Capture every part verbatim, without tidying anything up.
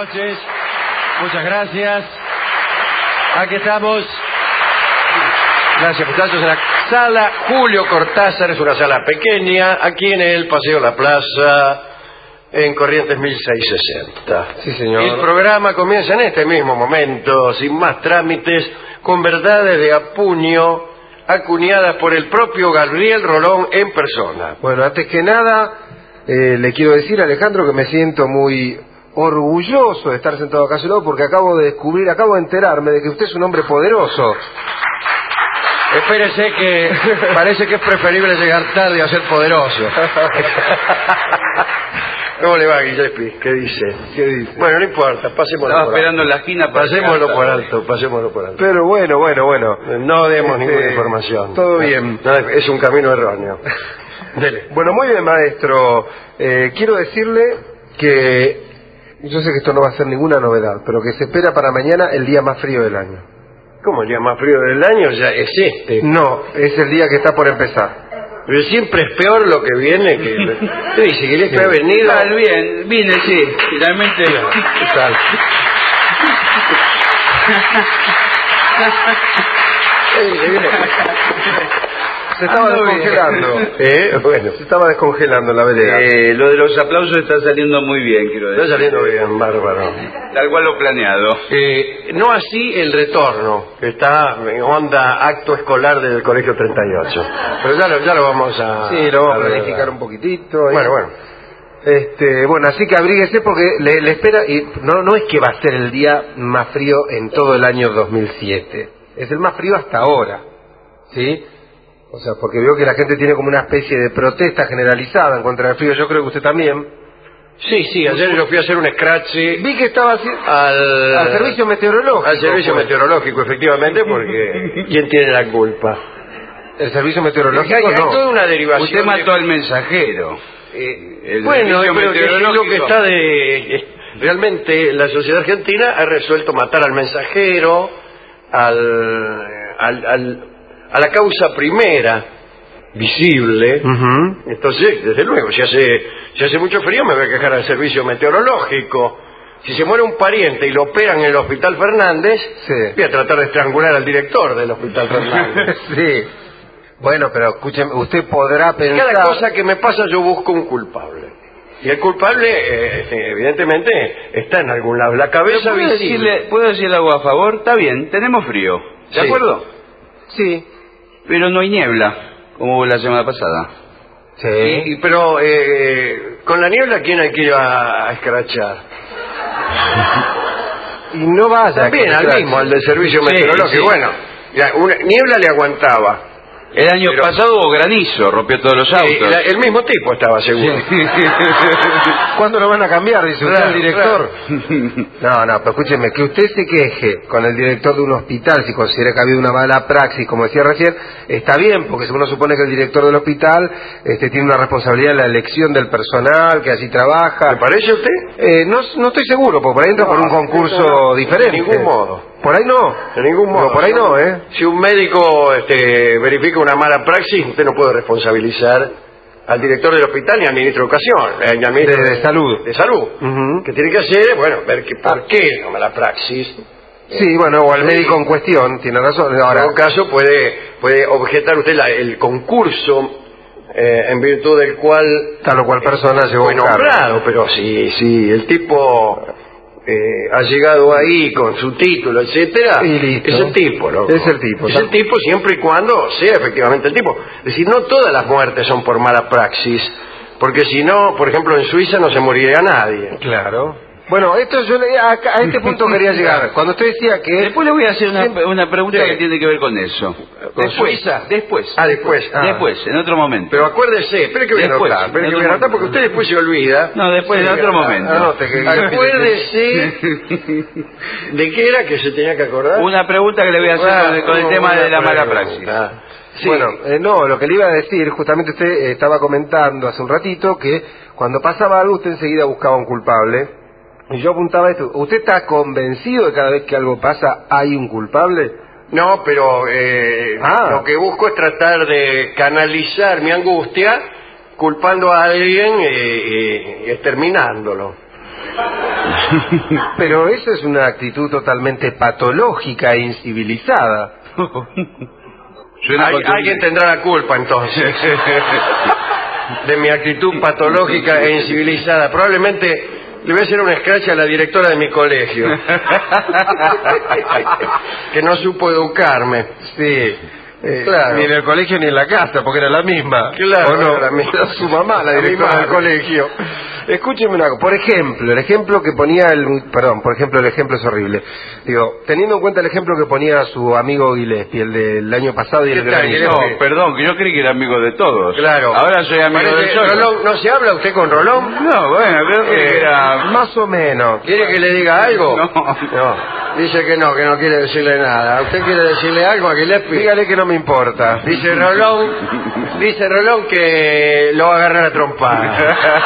noches. Muchas gracias. Aquí estamos. Gracias, muchachos. En la sala Julio Cortázar, es una sala pequeña, aquí en el Paseo La Plaza, en Corrientes mil seiscientos sesenta. Sí, señor. El programa comienza en este mismo momento, sin más trámites, con verdades de a puño, acuñadas por el propio Gabriel Rolón en persona. Bueno, antes que nada, eh, le quiero decir, Alejandro, que me siento muy orgulloso de estar sentado acá a su lado, porque acabo de descubrir, acabo de enterarme de que usted es un hombre poderoso. Espérese, que parece que es preferible llegar tarde a ser poderoso. ¿Cómo le va, Guillepi? ¿Qué dice? ¿Qué dice? Bueno, no importa, pasémoslo Estaba por esperando alto. en la esquina para Pasémoslo llegar por tarde. alto, pasémoslo por alto. Pero bueno, bueno, bueno. No demos Este, ninguna información. todo bien. No, es un camino erróneo. Dele. Bueno, muy bien, maestro. Eh, quiero decirle que yo sé que esto no va a ser ninguna novedad, pero que se espera para mañana el día más frío del año. ¿Cómo el día más frío del año? Ya es este. No, es el día que está por empezar. Pero siempre es peor lo que viene que... ¿Qué dice? ¿Querías que ha venido? Tal, bien, vine, sí, finalmente. ¿Qué tal? Se estaba Ando bien. descongelando. ¿Eh? Bueno. Se estaba descongelando en la vereda. Eh, lo de los aplausos está saliendo muy bien, quiero decir. Está saliendo bien, bárbaro. Tal cual lo planeado. Eh, no así el retorno, que está en onda acto escolar del Colegio treinta y ocho. Pero ya lo, ya lo vamos a... Sí, lo vamos a ver. planificar un poquitito. ahí. Bueno, bueno. Este, bueno, así que abríguese porque le, le espera, y no, no es que va a ser el día más frío en todo el año dos mil siete, es el más frío hasta ahora, ¿sí? O sea, porque veo que la gente tiene como una especie de protesta generalizada en contra del frío, yo creo que usted también. Sí, sí, ayer yo fui a hacer un scratch Vi que estaba haciendo al... al servicio meteorológico. Al servicio pues. meteorológico, efectivamente, porque ¿quién tiene la culpa? El servicio meteorológico Hay, hay no. toda una derivación... Usted mató de- al mensajero. Eh, El bueno, servicio pero es lo meteorológico. que está de... eh, Realmente la sociedad argentina ha resuelto matar al mensajero, al, al, al- a la causa primera, visible. Ujú. Entonces, desde luego, si hace, si hace mucho frío me voy a quejar al servicio meteorológico. Si se muere un pariente y lo operan en el Hospital Fernández, Sí. voy a tratar de estrangular al director del Hospital Fernández. Sí. Bueno, pero escúcheme, usted podrá pensar... Cada cosa que me pasa yo busco un culpable. Y el culpable, eh, evidentemente, está en algún lado. La cabeza ¿Puedo visible. decirle, ¿Puedo decirle algo a favor? Está bien, tenemos frío. ¿De Sí. acuerdo? Sí. Pero no hay niebla, como hubo la semana pasada. Sí. Y- y- pero eh, con la niebla, ¿quién hay que ir a, a escrachar? Y no vaya. También con al scratch. mismo, al del servicio Sí, meteorológico. sí. Bueno, ya, una, niebla le aguantaba. El año Pero- pasado hubo granizo, rompió todos los autos. Eh, la- el mismo tipo estaba seguro. ¿Cuándo lo van a cambiar? Dice usted, Claro, el director. No, no, pero escúcheme, que usted se queje con el director de un hospital si considera que ha habido una mala praxis, como decía recién, está bien, porque uno supone que el director del hospital este, tiene una responsabilidad en la elección del personal, que allí trabaja. ¿Le parece a usted? Eh, no, no estoy seguro, porque por ahí entra No, por un concurso no, no, diferente. de ningún modo. Por ahí no. De ningún modo. No, por ahí no, ¿eh? Si un médico este, verifica una mala praxis, usted no puede responsabilizar al director del hospital ni al ministro de Educación, eh, ni al ministro De- de Salud. De salud. Ujú. Que tiene que hacer, bueno, ver que, por Ah. qué la mala praxis. Sí, bueno, o al médico en cuestión, tiene razón. En Ahora, todo caso, puede, puede objetar usted la- el concurso eh, en virtud del cual tal o cual persona llegó fue a un cargo. nombrado, pero si, si el tipo eh, ha llegado ahí con su título, etcétera, Y listo. es el tipo, loco. Es el tipo, Es tal- el tipo siempre y cuando sea efectivamente el tipo. Es decir, no todas las muertes son por mala praxis, porque si no, por ejemplo, en Suiza no se moriría nadie. Claro. Bueno, esto yo le- a, a este punto quería llegar. Cuando usted decía que... Después le voy a hacer una, Siempre- una pregunta Sí. que tiene que ver con eso. ¿Con Después, Suiza? Después. Ah, después. Ah. Después, en otro momento. Pero acuérdese, espere que voy a Después, anotar, espere en que otro voy a anotar momento. porque usted después se olvida. No, después, en otro momento. Anote que- Acuérdese de qué era que se tenía que acordar. Una pregunta que le voy a hacer Ah, con, el- con el una tema de la mala pregunta. praxis. Sí. Bueno, eh, no, lo que le iba a decir, justamente usted eh, estaba comentando hace un ratito que cuando pasaba algo usted enseguida buscaba un culpable. Y yo apuntaba esto. ¿Usted está convencido de que cada vez que algo pasa hay un culpable? No, pero eh, Ah. lo que busco es tratar de canalizar mi angustia culpando a alguien y, y- y exterminándolo. Pero eso es una actitud totalmente patológica e incivilizada. Suena Hay- patológico. alguien tendrá la culpa entonces de mi actitud patológica e incivilizada. Probablemente le voy a hacer un scratch a la directora de mi colegio que no supo educarme. Sí. Eh, Claro. Ni en el colegio ni en la casa, porque era la misma. Claro, ¿O no? era la misma. Era su mamá, la La directora misma. del colegio. Escúcheme una cosa. Por ejemplo, el ejemplo que ponía el... Perdón, por ejemplo, el ejemplo es horrible. Digo, teniendo en cuenta el ejemplo que ponía su amigo Gillespie, el del año pasado y el ¿Qué tal, granizo. Gillespie? No, perdón, que yo creí que era amigo de todos. Claro. Ahora soy amigo Parece- del solo. Rolón, ¿no se habla usted con Rolón? No, bueno, creo que Eh, era... Más o menos. ¿Quiere que le diga algo? No. No. Dice que no, que no quiere decirle nada. ¿Usted quiere decirle algo a Gillespie? Dígale que no me importa. Dice Rolón, dice Rolón que lo va a agarrar a trompada.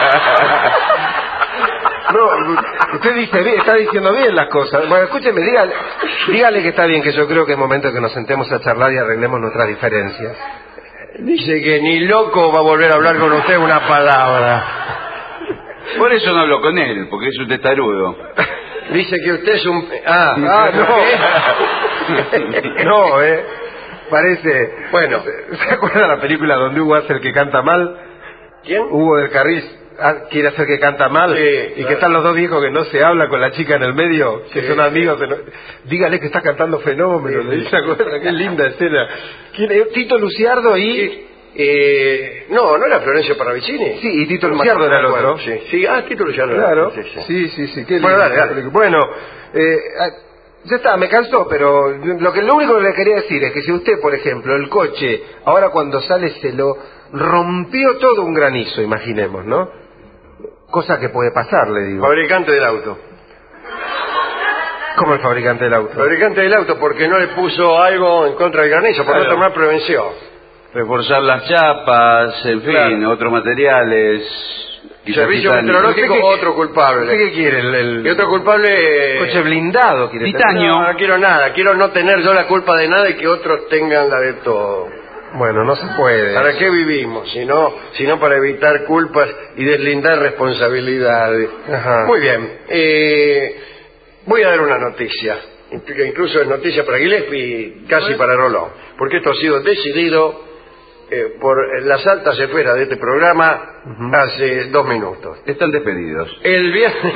No, usted dice bien, está diciendo bien las cosas. Bueno, escúcheme, dígale, dígale que está bien, que yo creo que es momento que nos sentemos a charlar y arreglemos nuestras diferencias. Dice que ni loco va a volver a hablar con usted una palabra. Por eso no hablo con él, porque es un testarudo. Dice que usted es un... Ah, Ah, ¿qué? no. No, eh. Parece. Bueno. ¿Se acuerda la película donde Hugo hace el que canta mal? ¿Quién? Hugo del Carril ah, quiere hacer que canta mal. Sí, y claro. que están los dos viejos que no se hablan con la chica en el medio, que Sí, son sí. amigos. que no- Dígale que está cantando fenómeno. Sí, le sí. dice, acuerda, qué linda escena. ¿Quién es? Tito Luciardo y. Eh, no, ¿no era Florencio Parravicini? Sí, y Tito No me Luciardo era el acuerdo, otro. Sí, sí, ah, Tito Luciardo. Claro. Sí, sí. Sí, sí, sí. Qué Bueno, linda dale, dale. película. Bueno, eh, ah, ya está, me cansó, pero lo que lo único que le quería decir es que si usted, por ejemplo, el coche, ahora cuando sale se lo rompió todo un granizo, imaginemos, ¿no? Cosa que puede pasar, le digo. Fabricante del auto. Como el fabricante del auto. Fabricante del auto porque no le puso algo en contra del granizo, por no Claro. tomar prevención. Reforzar las chapas, en fin, Claro. otros materiales. quizás Servicio titanio. meteorológico, ¿Usted qué- otro culpable. ¿Usted qué quiere? El, el Y otro culpable... eh, coche blindado quiere tener? Titanio. No, no quiero nada, quiero no tener yo la culpa de nada y que otros tengan la de todo. Bueno, no se puede. ¿Para qué vivimos? Si no, si no para evitar culpas y deslindar responsabilidades. Ajá. Muy bien. Eh, voy a dar una noticia. Que incluso es noticia para Gillespie y casi para Rolón. Porque esto ha sido decidido eh, por las altas esferas de este programa Ujú. hace dos minutos. Están despedidos. El viernes...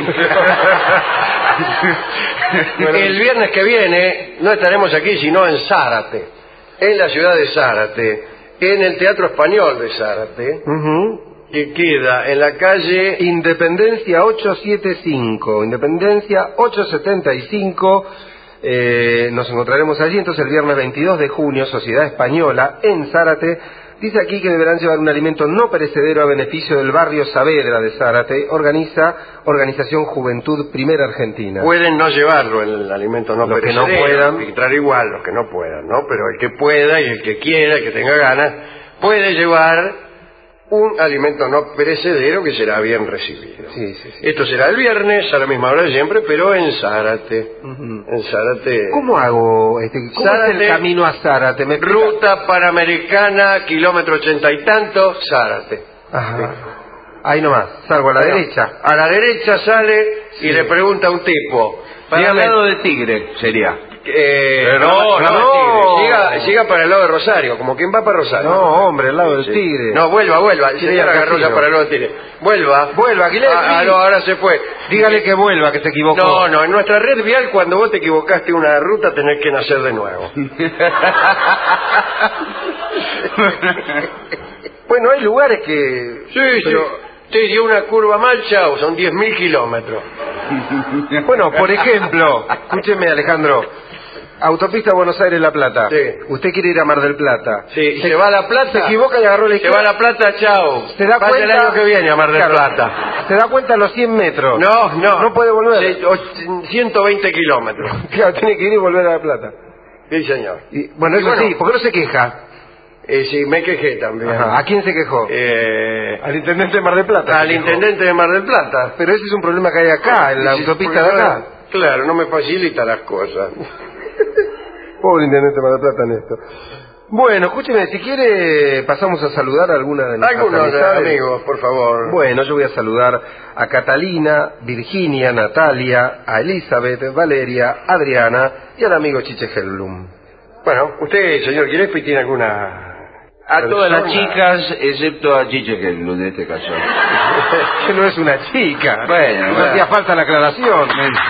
El viernes que viene no estaremos aquí, sino en Zárate, en la ciudad de Zárate, en el Teatro Español de Zárate, Ujú. que queda en la calle... Independencia ochocientos setenta y cinco, Independencia ochocientos setenta y cinco, eh, nos encontraremos allí entonces el viernes veintidós de junio, Sociedad Española, en Zárate. Dice aquí que deberán llevar un alimento no perecedero a beneficio del barrio Saavedra de Zárate, organiza Organización Juventud Primera Argentina. Pueden no llevarlo el alimento no Los que no perecedero, puedan. tiene que entrar igual, los que no puedan, ¿no? Pero el que pueda y el que quiera, el que tenga ganas, puede llevar un alimento no perecedero que será bien recibido. Sí, sí, sí. Esto será el viernes a la misma hora de siempre, pero en Zárate. Ujú. En Zárate. ¿Cómo hago? Este, ¿Cómo Zárate, es el camino a Zárate? ¿Me explica? Ruta Panamericana, kilómetro ochenta y tanto, Zárate. Ajá. Ahí nomás, salgo a la Bueno, derecha. A la derecha sale y Sí. le pregunta a un tipo. Para el dígame, lado de Tigre sería. eh, Pero no, no, no. Tigre, siga, siga para el lado de Rosario, como quien va para Rosario. No, hombre, al lado del Sí. Tigre. No, vuelva, vuelva. El Sí, señor al agarró ya casino. para el lado del Tigre. Vuelva. Vuelva, Gillespie. Ah, ah, no, ahora se fue. Dígale que vuelva, que se equivocó. No, no, en nuestra red vial cuando vos te equivocaste una ruta tenés que nacer de nuevo. Bueno, hay lugares que... Sí, pero- sí. Te dio una curva mal, chao, son diez mil kilómetros. Bueno, por ejemplo, escúcheme, Alejandro. Autopista Buenos Aires-La Plata. Sí. Usted quiere ir a Mar del Plata. Sí, y se va a La Plata. Se equivoca y agarró la Se va a La Plata, chao. ¿Se da Vaya cuenta? el año que viene a Mar del Claro. Plata. Se da cuenta a los cien metros. No, no. No puede volver. Se- och- ciento veinte kilómetros. Claro, tiene que ir y volver a La Plata. Sí, señor. Y, bueno, Y eso bueno. sí, ¿por qué no se queja? Eh, sí, me quejé también. Ajá. ¿A quién se quejó? Eh, Al intendente de Mar del Plata. al se quejó. intendente de Mar del Plata. Pero ese es un problema que hay acá, en la Sí, autopista de porque acá. no- Claro, no me facilita las cosas. Pobre intendente de Mar del Plata en esto. Bueno, escúcheme, si quiere pasamos a saludar a alguna de nuestras Algunos amistades. amigos, por favor. Bueno, yo voy a saludar a Catalina, Virginia, Natalia, a Elizabeth, Valeria, Adriana y al amigo Chiche Hellblum. Bueno, usted, señor Gillespie, ¿tiene alguna...? A todas las persona? chicas, excepto a Chiche Hellblum, en este caso. Que no es una chica. Bueno, no bueno. hacía falta la aclaración.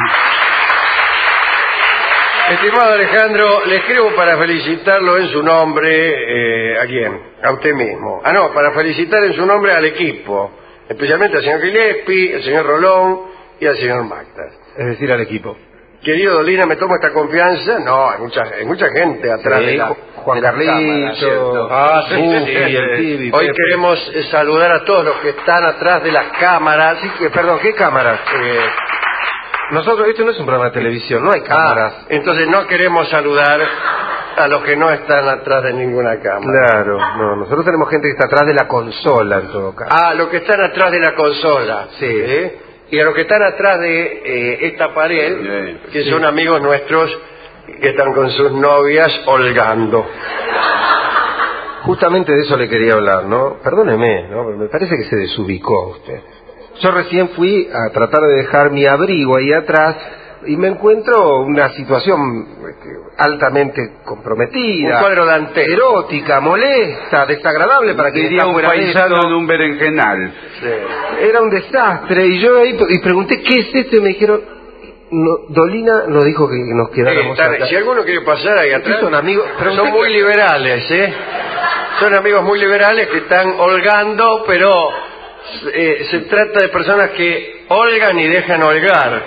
Estimado Alejandro, le escribo para felicitarlo en su nombre. Eh, ¿A quién? A usted mismo. Ah, no, para felicitar en su nombre al equipo. Especialmente al señor Gillespie, al señor Rolón y al señor Magda. Es decir, al equipo. Querido Dolina, ¿me tomo esta confianza? No, hay mucha, hay mucha gente atrás Sí, de la Juan de la Carlito, cámara, ¿cierto? ah, sí, Buffy, sí, el Tibi, Hoy Pepe. queremos eh, saludar a todos los que están atrás de las cámaras. Sí, que, perdón, ¿qué cámaras? Eh, Nosotros, esto no es un programa de televisión, no hay cámaras. ah, entonces no queremos saludar a los que no están atrás de ninguna cámara. Claro, no, nosotros tenemos gente que está atrás de la consola en todo caso. A los que están atrás de la consola. Sí. ¿eh? Y a los que están atrás de eh, esta pared, Sí. que son amigos nuestros que están con sus novias holgando. Justamente de eso le quería hablar, ¿no? Perdóneme, ¿no? Pero me parece que se desubicó usted. Yo recién fui a tratar de dejar mi abrigo ahí atrás y me encuentro una situación altamente comprometida, Un cuadro dantesco. erótica, molesta, desagradable para que Diría un fuera paisano esto. de un berenjenal. Sí. Era un desastre y yo ahí y pregunté qué es esto y me dijeron, no, Dolina nos dijo que nos Eh, quedáramos están- acá. si alguno quiere pasar ahí atrás, son amigos, pero son usted- muy liberales, ¿eh? Son amigos muy liberales que están holgando, pero eh, se trata de personas que holgan y dejan holgar.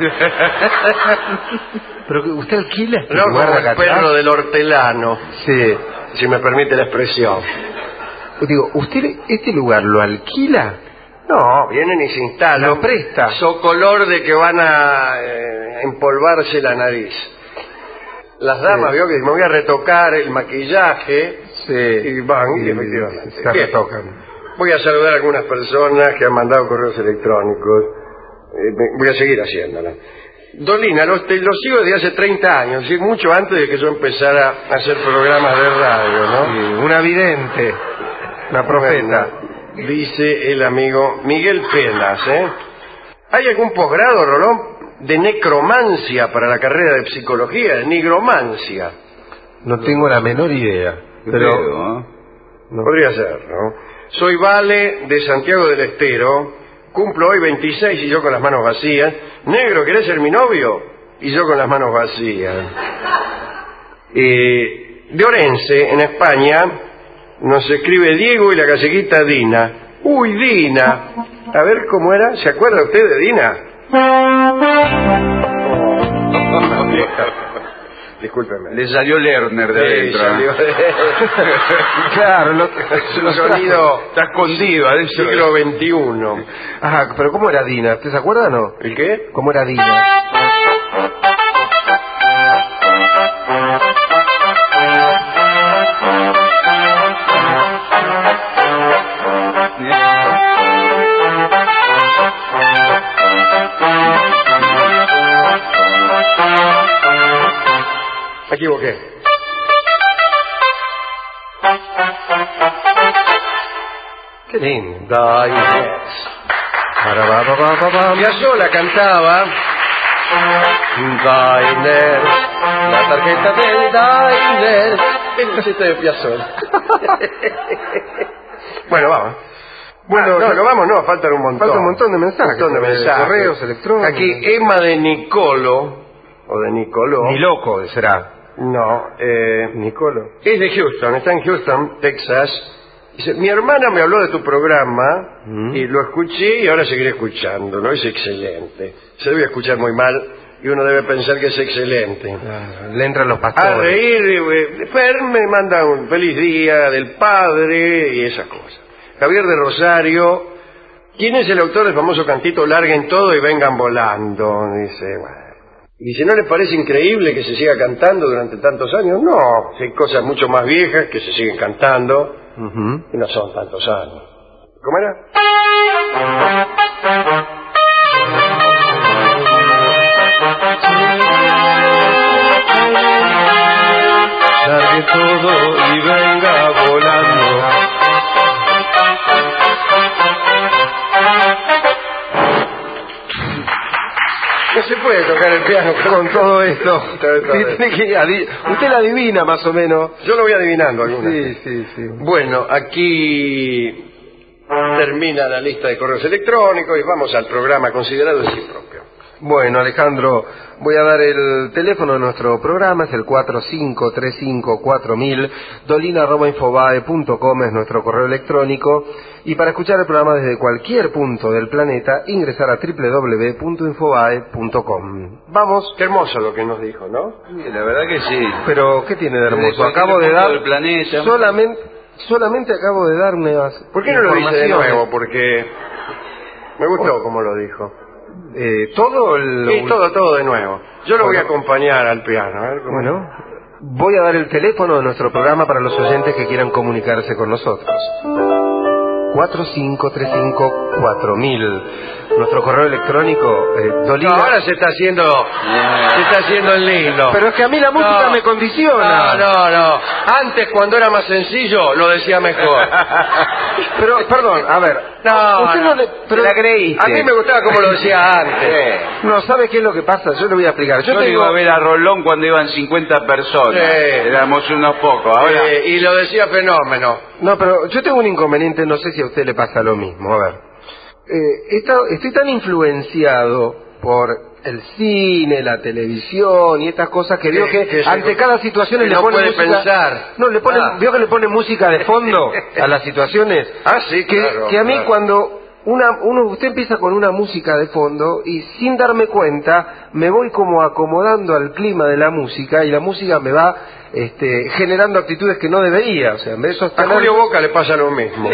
Pero que usted alquila este No lugar como de acá el perro atrás? del hortelano, Sí. si me permite la expresión. Digo, ¿usted este lugar lo alquila? No, vienen y se instalan. Lo presta. Socolor de que van a eh, empolvarse la nariz. Las damas, Sí. vio que me voy a retocar el maquillaje Sí. y van, y, Y efectivamente. se Bien. retocan. Voy a saludar a algunas personas que han mandado correos electrónicos. Eh, me- voy a seguir haciéndolo. Dolina, los, te- los sigo desde hace treinta años, ¿sí? Mucho antes de que yo empezara a hacer programas de radio, ¿no? Sí, una vidente, una profeta. Bueno, dice el amigo Miguel Pelas, ¿eh? ¿Hay algún posgrado, Rolón, de necromancia para la carrera de psicología? De nigromancia. No tengo la menor idea. Pero Pero, ¿eh? no. Podría ser, ¿no? Soy Vale de Santiago del Estero, cumplo hoy veintiséis y yo con las manos vacías. Negro, ¿querés ser mi novio? Y yo con las manos vacías. Eh, de Orense, en España, nos escribe Diego y la casequita Dina. Uy, Dina. A ver cómo era. ¿Se acuerda usted de Dina? Oh, vieja. Discúlpeme. Le salió Lerner de Sí, adentro. salió ¿eh? de- Claro, lo, Es un sonido Está escondido adentro. siglo veintiuno. Ajá, pero ¿cómo era Dina? ¿Usted se acuerda o no? ¿El qué? ¿Cómo era Dina? Me equivoqué. Qué lindo. Diners. Parababababam. Piazzolla cantaba Diners, la tarjeta del Diners. Es el chiste de Piazzolla. Bueno, vamos. Bueno, Ah, no, no- no vamos, no, faltan un montón. Falta un montón de mensajes, Un montón de de mensajes. correos electrónicos. Aquí Emma de Nicolo, o de Nicoló. Ni loco será. No, eh, Nicolo. es de Houston, está en Houston, Texas. Dice, mi hermana me habló de tu programa Mm. y lo escuché y ahora seguiré escuchándolo. Es excelente. Se debe escuchar muy mal y uno debe pensar que es excelente. Ah, le entran los A pastores. reír, eh, Fer me manda un feliz día del padre y esas cosas. Javier de Rosario, ¿quién es el autor del famoso cantito Larguen todo y vengan volando? Dice, bueno. Y dice, ¿no le parece increíble que se siga cantando durante tantos años? No, hay cosas mucho más viejas que se siguen cantando Ujú. y no son tantos años. ¿Cómo era? Largue todo y venga No se puede tocar el piano con todo esto. Sí, tiene que adi- usted la adivina más o menos. Yo lo voy adivinando algunas. Sí, sí, sí. Bueno, aquí termina la lista de correos electrónicos y vamos al programa considerado en sí propio. Bueno, Alejandro, voy a dar el teléfono de nuestro programa, es el cuatro cinco tres cinco cuatro mil, dolina arroba infobae punto com es nuestro correo electrónico, y para escuchar el programa desde cualquier punto del planeta, ingresar a doble u doble u doble u punto infobae punto com. Vamos. Qué hermoso lo que nos dijo, ¿no? Sí, la verdad que sí. Pero, ¿qué tiene de hermoso? Desde cualquier Acabo de punto dar... del planeta. Solamente, solamente acabo de dar unas ¿Por qué no lo dice de informaciones. nuevo? Porque me gustó como lo dijo. Eh, todo el... Sí, todo, todo de nuevo. Yo lo Bueno. voy a acompañar al piano. A ver cómo... Bueno, voy a dar el teléfono de nuestro programa para los oyentes que quieran comunicarse con nosotros. cuatro cinco tres cinco cuatro mil. Nuestro correo electrónico, eh, Dolina... No, ahora se está haciendo, se está haciendo el lindo. Pero es que a mí la música No, me condiciona. No, no, no. Antes, cuando era más sencillo, lo decía mejor. Pero, perdón, a ver. No, usted no. no le... Pero, Te la creíste. A mí me gustaba como lo decía antes. no, ¿sabe qué es lo que pasa? Yo le voy a explicar. Yo Yo tengo... iba a ver a Rolón cuando iban cincuenta personas. Sí. Éramos unos pocos. Ahora, Eh, y lo decía fenómeno. No, pero yo tengo un inconveniente, no sé si a usted le pasa lo mismo. A ver. Eh, esta- estoy tan influenciado por el cine, la televisión y estas cosas que veo que, que se- ante cada situación que le no pone puede música, pensar. no le pone, Ah. veo que le pone música de fondo a las situaciones. Ah, sí, que, claro, que a mí claro. cuando una, uno, usted empieza con una música de fondo y sin darme cuenta me voy como acomodando al clima de la música y la música me va este, generando actitudes que no debería. O sea, en vez de A sostener- Julio Boca le pasa lo mismo.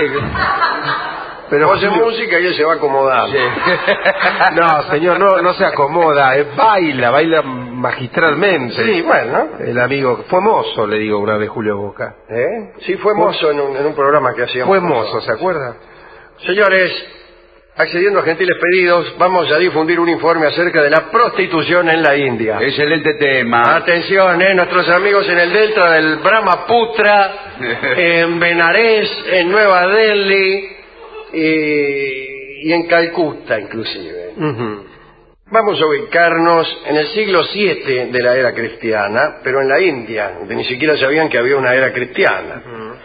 Pero Oye Julio- música y él se va acomodando. No, señor, no, no se acomoda, eh, baila, baila magistralmente. Sí, bueno. El amigo, fue mozo, le digo una vez Julio Boca. ¿Eh? Sí, fue mozo en un, en un programa que hacíamos. Fue mozo, ¿se acuerda? Señores, accediendo a gentiles pedidos, vamos a difundir un informe acerca de la prostitución en la India. excelente tema. Atención, eh, nuestros amigos en el delta del Brahmaputra, en Benares, en Nueva Delhi y, y en Calcuta inclusive. Ujú. Vamos a ubicarnos en el siglo siete de la era cristiana, pero en la India, donde ni siquiera sabían que había una era cristiana.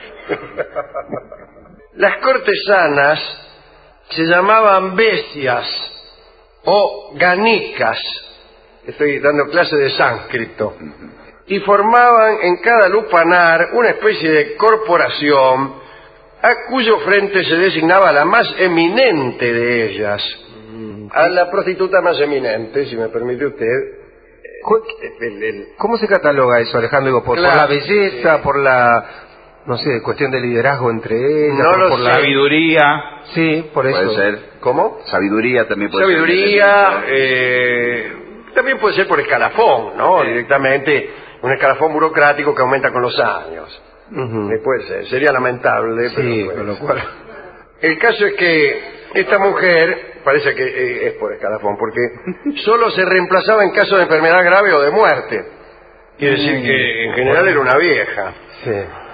Las cortesanas se llamaban bestias o ganikas, estoy dando clase de sánscrito, y formaban en cada lupanar una especie de corporación a cuyo frente se designaba la más eminente de ellas. A la prostituta más eminente, si me permite usted. Cu- el- el- ¿Cómo se cataloga eso, Alejandro? Digo, ¿por, por Claro, la belleza, por la, no sé, cuestión de liderazgo entre ellas? No por, lo por sé. la... Sabiduría. Sí, por eso. Puede ser. ¿Cómo? Sabiduría también puede Sabiduría, ser. eh, también puede ser por escalafón, ¿no? Sí. Directamente, un escalafón burocrático que aumenta con los años. Ujú. Eh, puede ser, sería lamentable, pero Sí, puede con lo ser. cual... El caso es que esta mujer, parece que eh, es por escalafón, porque solo se reemplazaba en caso de enfermedad grave o de muerte. Quiere decir que en general era una vieja. Sí.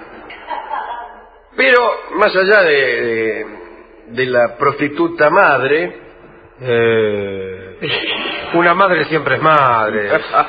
Pero más allá de, de, de la prostituta madre, Eh, una madre siempre es madre.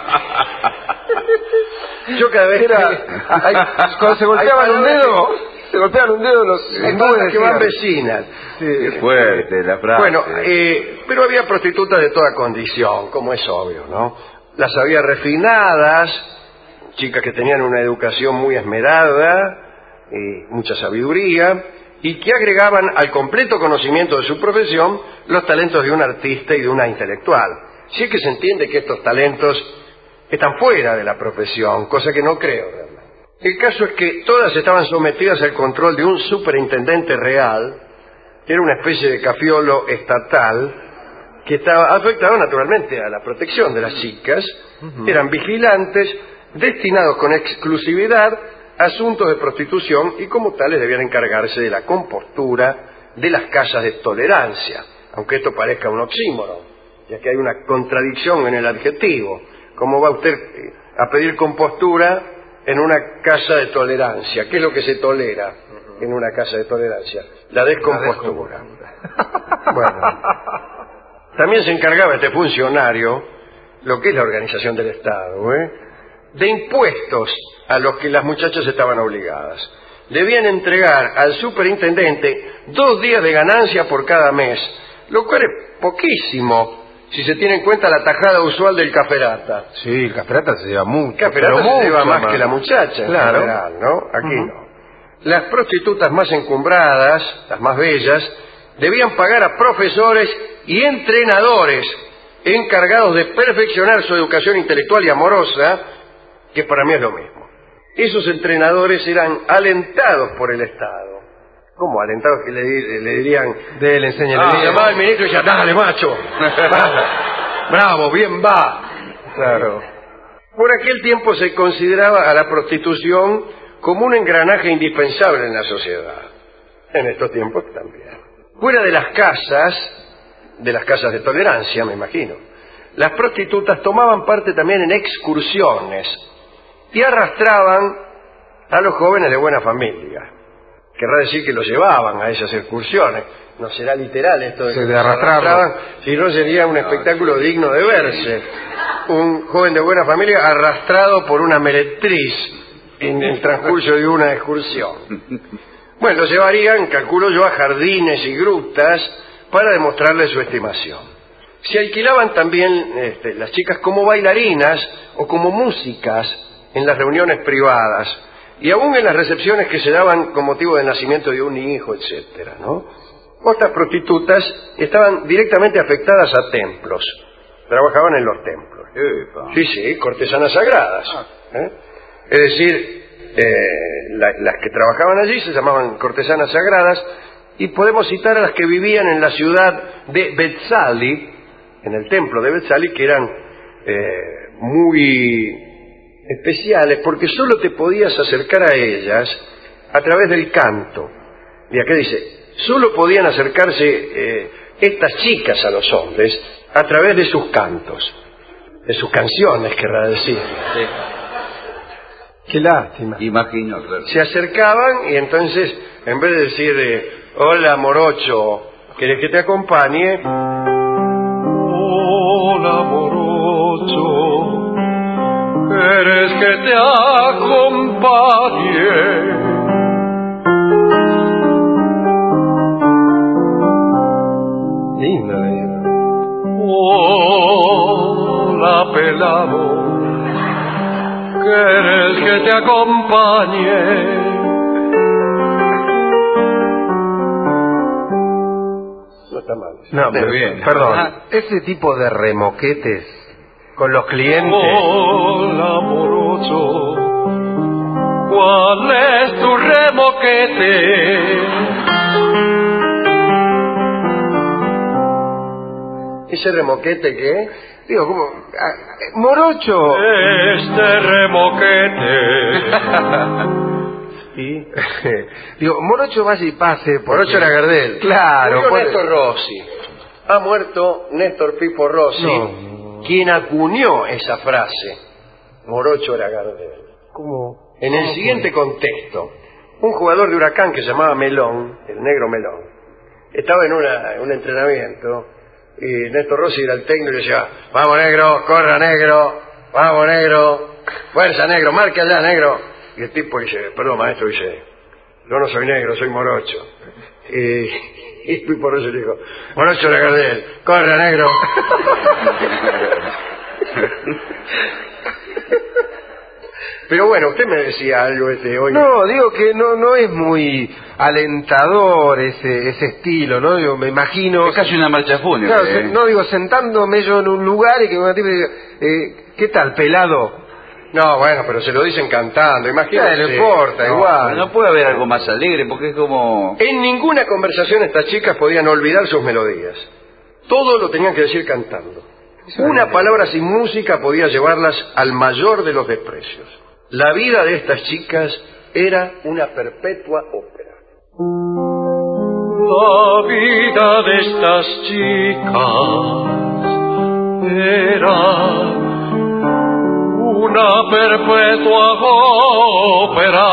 yo cada vez Era, que... hay- cuando se golpeaban hay un palabras dedo, se golpeaban un dedo los que- hay hindúes palabras que van decían. vecinas. Qué fuerte la frase. Bueno, eh, pero había prostitutas de toda condición, como es obvio, ¿no? Las había refinadas, chicas que tenían una educación muy esmerada, y mucha sabiduría, y que agregaban al completo conocimiento de su profesión los talentos de un artista y de una intelectual. Si es que se entiende que estos talentos están fuera de la profesión, cosa que no creo realmente. El caso es que todas estaban sometidas al control de un superintendente real, que era una especie de cafiolo estatal, que estaba afectado naturalmente a la protección de las chicas. Eran vigilantes destinados con exclusividad a asuntos de prostitución y como tales debían encargarse de la compostura de las casas de tolerancia, aunque esto parezca un oxímoron, ya que hay una contradicción en el adjetivo. ¿Cómo va usted eh, a pedir compostura en una casa de tolerancia? ¿Qué es lo que se tolera en una casa de tolerancia? La descompostura. Bueno, también se encargaba este funcionario lo que es la organización del Estado, ¿eh? de impuestos a los que las muchachas estaban obligadas. Debían entregar al superintendente dos días de ganancia por cada mes, lo cual es poquísimo si se tiene en cuenta la tajada usual del caferata. Sí, el caferata se lleva mucho. El caferata pero se mucho lleva más, más que la muchacha, claro. en general, ¿no? Aquí Uh-huh. no. Las prostitutas más encumbradas, las más bellas, debían pagar a profesores y entrenadores encargados de perfeccionar su educación intelectual y amorosa, que para mí es lo mismo. Esos entrenadores eran alentados por el Estado. ¿Cómo alentados? Que le, di- le dirían... De él, enséñale Ah, bien. llamaba al ministro y decía, dale, macho. Bravo, bien va. Claro. Por aquel tiempo se consideraba a la prostitución como un engranaje indispensable en la sociedad. En estos tiempos también. Fuera de las casas, de las casas de tolerancia, me imagino, las prostitutas tomaban parte también en excursiones y arrastraban a los jóvenes de buena familia. Querrá decir que los llevaban a esas excursiones. No será literal esto de Sí, que de los arrastrarlo. arrastraban, si no sería un espectáculo digno de verse. Un joven de buena familia arrastrado por una meretriz en el transcurso de una excursión. Bueno, los llevarían, calculo yo, a jardines y grutas para demostrarles su estimación. Se alquilaban también este, las chicas como bailarinas o como músicas en las reuniones privadas y aún en las recepciones que se daban con motivo del nacimiento de un hijo, etcétera, ¿no? Otras prostitutas estaban directamente afectadas a templos, trabajaban en los templos. Epa. Sí, sí, cortesanas sagradas. ¿eh? Es decir, eh, la- las que trabajaban allí se llamaban cortesanas sagradas y podemos citar a las que vivían en la ciudad de Betzali, en el templo de Betzali, que eran eh, muy especiales porque solo te podías acercar a ellas a través del canto. Y acá dice, solo podían acercarse eh, estas chicas a los hombres a través de sus cantos, de sus canciones, querrá decir. Sí. Qué lástima. Imagino, claro. Se acercaban y entonces, en vez de decir, eh, hola morocho, ¿querés que te acompañe? Hola morocho, ¿querés que te acompañe? Lindo, lindo. Hola pelado, ¿quieres que te acompañe? No está mal. No, Muy pero, bien. perdón. Ah. Ese tipo de remoquetes con los clientes. Hola morocho, ¿cuál es tu remoquete? ¿Ese remoquete qué? Digo, como. ah, Morocho. Este remoquete. Y, digo, Morocho vaya y pase. porque- Morocho era Gardel. Claro. Murió pone- Néstor Rossi. Ha muerto Néstor Pipo Rossi, No. quien acuñó esa frase. Morocho era Gardel. ¿Cómo? En el siguiente contexto, un jugador de Huracán que se llamaba Melón, el negro Melón, estaba en, una, en un entrenamiento y Néstor Rossi era el técnico y le decía, vamos negro, corra negro, vamos negro, fuerza negro, marque allá negro. Y el tipo dice, perdón maestro, dice, yo no soy negro, soy morocho. Y, y Pipo Rossi le dijo, morocho de Gardel, corra negro. Pero bueno, usted me decía algo este hoy. No, digo que no no es muy alentador ese ese estilo, ¿no? Digo, me imagino. Es casi una marcha fúnebre. Claro, ¿eh? se- no digo sentándome yo en un lugar y que una tipa diga, eh, ¿qué tal, pelado? No, bueno, pero se lo dicen cantando, imagínate. No, no importa, igual. Pero no puede haber algo más alegre porque es como... En ninguna conversación estas chicas podían olvidar sus melodías. Todo lo tenían que decir cantando. Una palabra sin música podía llevarlas al mayor de los desprecios. La vida de estas chicas era una perpetua ópera. La vida de estas chicas era una perpetua ópera.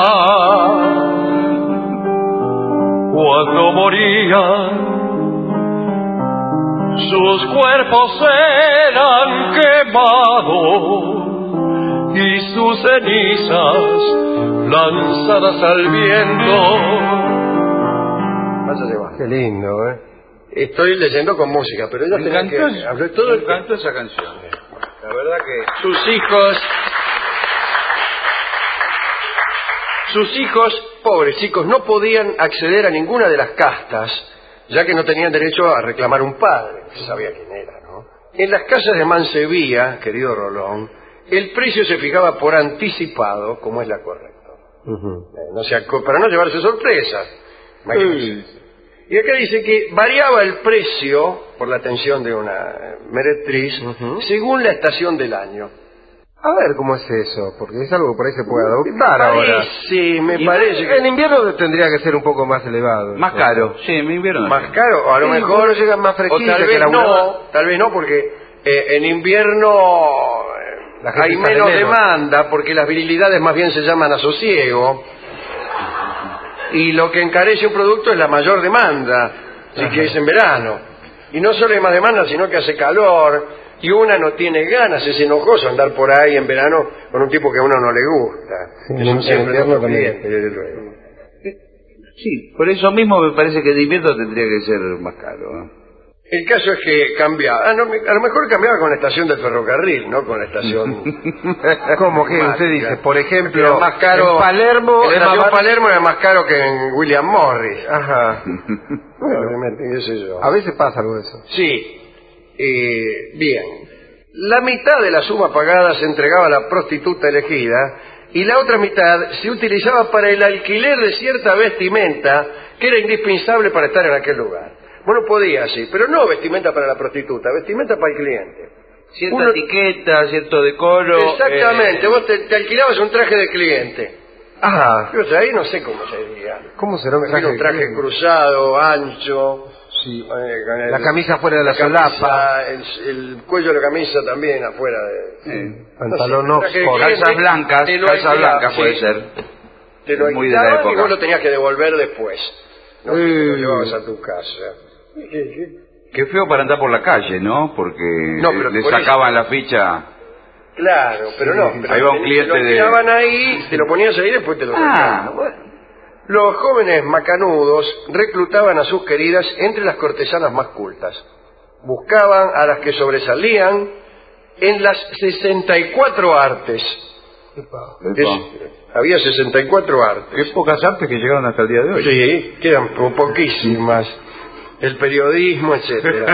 Cuando morían, sus cuerpos eran quemado y sus cenizas lanzadas al viento. Pásate, va. Qué lindo, ¿eh? Estoy leyendo con música, pero ella tenía que hablar todo. Me encantó esa canción. La verdad que sus hijos, sus hijos, pobres chicos, no podían acceder a ninguna de las castas, ya que no tenían derecho a reclamar un padre. Se sabía quién era, ¿no? En las casas de Mansevía, querido Rolón, el precio se fijaba por anticipado, como es la correcta. Uh-huh. eh, no sea, para no llevarse sorpresas. Uh. Y acá dice que variaba el precio por la atención de una meretriz uh-huh. según la estación del año. A ver cómo es eso, porque es algo que por ahí se puede adoptar ahora. Sí, me parece que... En invierno tendría que ser un poco más elevado. Más caro, sí, en invierno. Más caro, o a lo sí, mejor llegan más fresquitas. O tal vez que no, tal vez no, porque eh, en invierno eh, hay menos, menos demanda, porque las virilidades más bien se llaman a sosiego. Y lo que encarece un producto es la mayor demanda, así que es en verano. Y no solo hay más demanda, sino que hace calor, y una no tiene ganas, es enojoso andar por ahí en verano con un tipo que a uno no le gusta. Sí, que son siempre los clientes, desde luego. Sí, por eso mismo me parece que de invierno tendría que ser más caro, ¿no? El caso es que cambiaba. Ah, no, a lo mejor cambiaba con la estación del ferrocarril, no con la estación. ¿Cómo que usted dice? Por ejemplo, era más caro, en Palermo. En la estación más... Palermo era más caro que en William Morris. Ajá. Bueno, qué sé yo. A veces pasa algo de eso. Sí. Eh, bien. La mitad de la suma pagada se entregaba a la prostituta elegida y la otra mitad se utilizaba para el alquiler de cierta vestimenta que era indispensable para estar en aquel lugar. Bueno, podía, sí, pero no vestimenta para la prostituta, vestimenta para el cliente. Cierta Uno... etiqueta, cierto decoro. Exactamente, eh... vos te, te alquilabas un traje de cliente. Ajá. Yo, o sea, ahí no sé cómo sería. ¿Cómo será un traje? Un traje cruzado, ancho. Sí. Eh, con el, la camisa fuera de la, la solapa. El, el cuello de la camisa también afuera de... Sí. Pantalón no, sé, calzas blancas, calzas blancas puede sí. ser. Te lo muy de la época. Y vos lo tenías que devolver después. No, eh... lo llevabas a tu casa. ¿Qué, qué? Qué feo para andar por la calle, ¿no? Porque no, pero le sacaban eso... la ficha. Claro, pero no. Pero ahí va un cliente te lo tiraban de... ahí, te lo ponías ahí y después te lo sacaban. Ah, bueno. Los jóvenes macanudos reclutaban a sus queridas entre las cortesanas más cultas. Buscaban a las que sobresalían en las sesenta y cuatro artes. Epa, epa. Es, había sesenta y cuatro artes. Qué pocas artes que llegaron hasta el día de hoy. Sí, quedan po poquísimas. El periodismo, etcétera.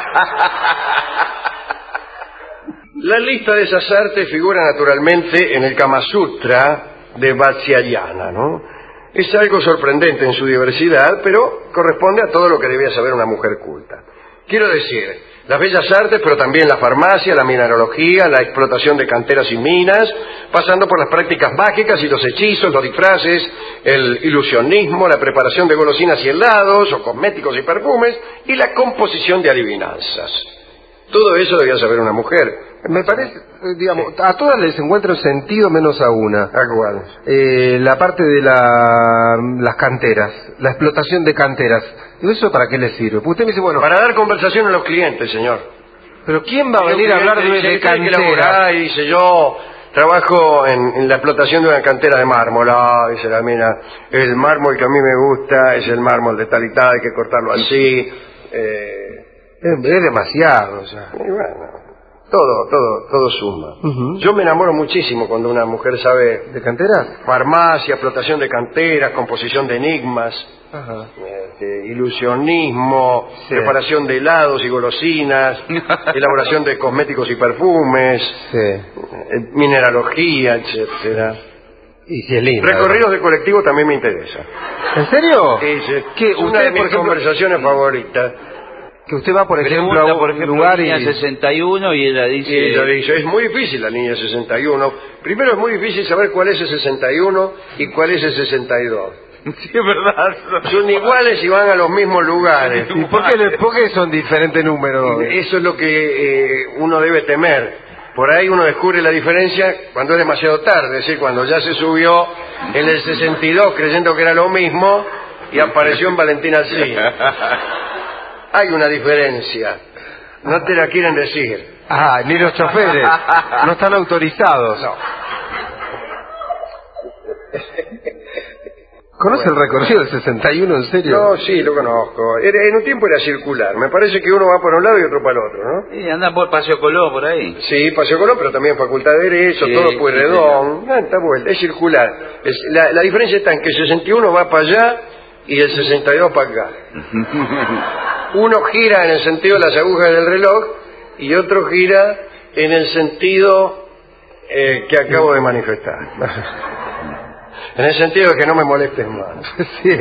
La lista de esas artes figura naturalmente en el Kama Sutra de Vatsyayana, ¿no? Es algo sorprendente en su diversidad, pero corresponde a todo lo que debía saber una mujer culta. Quiero decir, las bellas artes, pero también la farmacia, la mineralogía, la explotación de canteras y minas, pasando por las prácticas mágicas y los hechizos, los disfraces, el ilusionismo, la preparación de golosinas y helados, o cosméticos y perfumes, y la composición de adivinanzas. Todo eso debía saber una mujer. Me parece, digamos, sí. A todas les encuentro sentido menos a una. ¿A cuál? Eh, la parte de la, las canteras, la explotación de canteras. ¿Eso para qué les sirve? Porque usted me dice, bueno... Para dar conversación a los clientes, señor. Pero ¿quién va a venir a hablar de, de, de canteras? Y dice, yo trabajo en, en la explotación de una cantera de mármol. Ah, dice la mina, el mármol que a mí me gusta es el mármol de tal y tal, hay que cortarlo así. Eh, es, es demasiado, o sea. Y bueno... Todo, todo, todo suma. Uh-huh. Yo me enamoro muchísimo cuando una mujer sabe... ¿De canteras? Farmacia, explotación de canteras, composición de enigmas, uh-huh. este, ilusionismo, sí. preparación de helados y golosinas, elaboración de cosméticos y perfumes, sí. mineralogía, etcétera. Y si es lindo. Recorridos ¿verdad? De colectivo también me interesa. ¿En serio? Sí, sí. ¿Qué? Una ¿Usted, de mis por ejemplo... conversaciones favoritas. Que usted va, por ejemplo, Pregunta, a un por ejemplo, lugar y... línea sesenta y uno y ella dice... Y ella dice, es muy difícil la línea sesenta y uno. Primero es muy difícil saber cuál es el sesenta y uno y cuál es el sesenta y dos. Sí, es verdad. Son iguales y van a los mismos lugares. ¿Y por qué, por qué son diferentes números? Eso es lo que eh, uno debe temer. Por ahí uno descubre la diferencia cuando es demasiado tarde, es decir, cuando ya se subió en el sesenta y dos creyendo que era lo mismo y apareció en Valentín Alsina. Hay una diferencia, no te la quieren decir. Ah, ni los choferes. No están autorizados. No. ¿Conoce Bueno. el recorrido del sesenta y uno, en serio? No, sí, lo conozco. Era, en un tiempo era circular. Me parece que uno va por un lado y otro para el otro, ¿no? Y anda por Paseo Colón, por ahí. Sí, Paseo Colón, pero también Facultad de Derecho, Sí, todo Pueyrredón. Ah, está vuelta, es circular. Es, la, la diferencia está en que el sesenta y uno va para allá y el sesenta y dos para acá. Uno gira en el sentido de las agujas del reloj y otro gira en el sentido eh, que acabo de manifestar. En el sentido de que no me molestes más. Sí.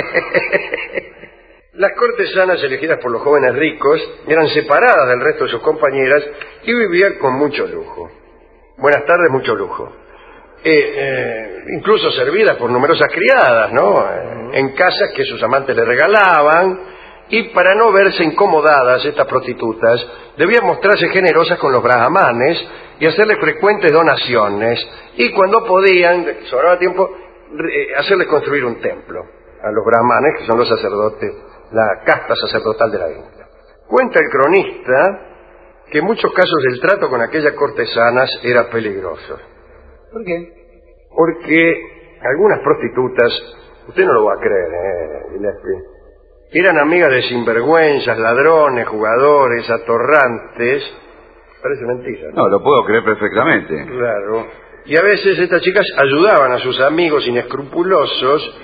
Las cortesanas elegidas por los jóvenes ricos eran separadas del resto de sus compañeras y vivían con mucho lujo. Buenas tardes, mucho lujo. Eh, eh, incluso servidas por numerosas criadas, ¿no? Eh, en casas que sus amantes le regalaban, y para no verse incomodadas estas prostitutas, debían mostrarse generosas con los brahmanes y hacerles frecuentes donaciones, y cuando podían, sobraba tiempo, eh, hacerles construir un templo a los brahmanes, que son los sacerdotes, la casta sacerdotal de la India. Cuenta el cronista que en muchos casos el trato con aquellas cortesanas era peligroso. ¿Por qué? Porque algunas prostitutas, usted no lo va a creer, eh, Gillespie, eran amigas de sinvergüenzas, ladrones, jugadores, atorrantes. Parece mentira, ¿no? No, lo puedo creer perfectamente. Claro. Y a veces estas chicas ayudaban a sus amigos inescrupulosos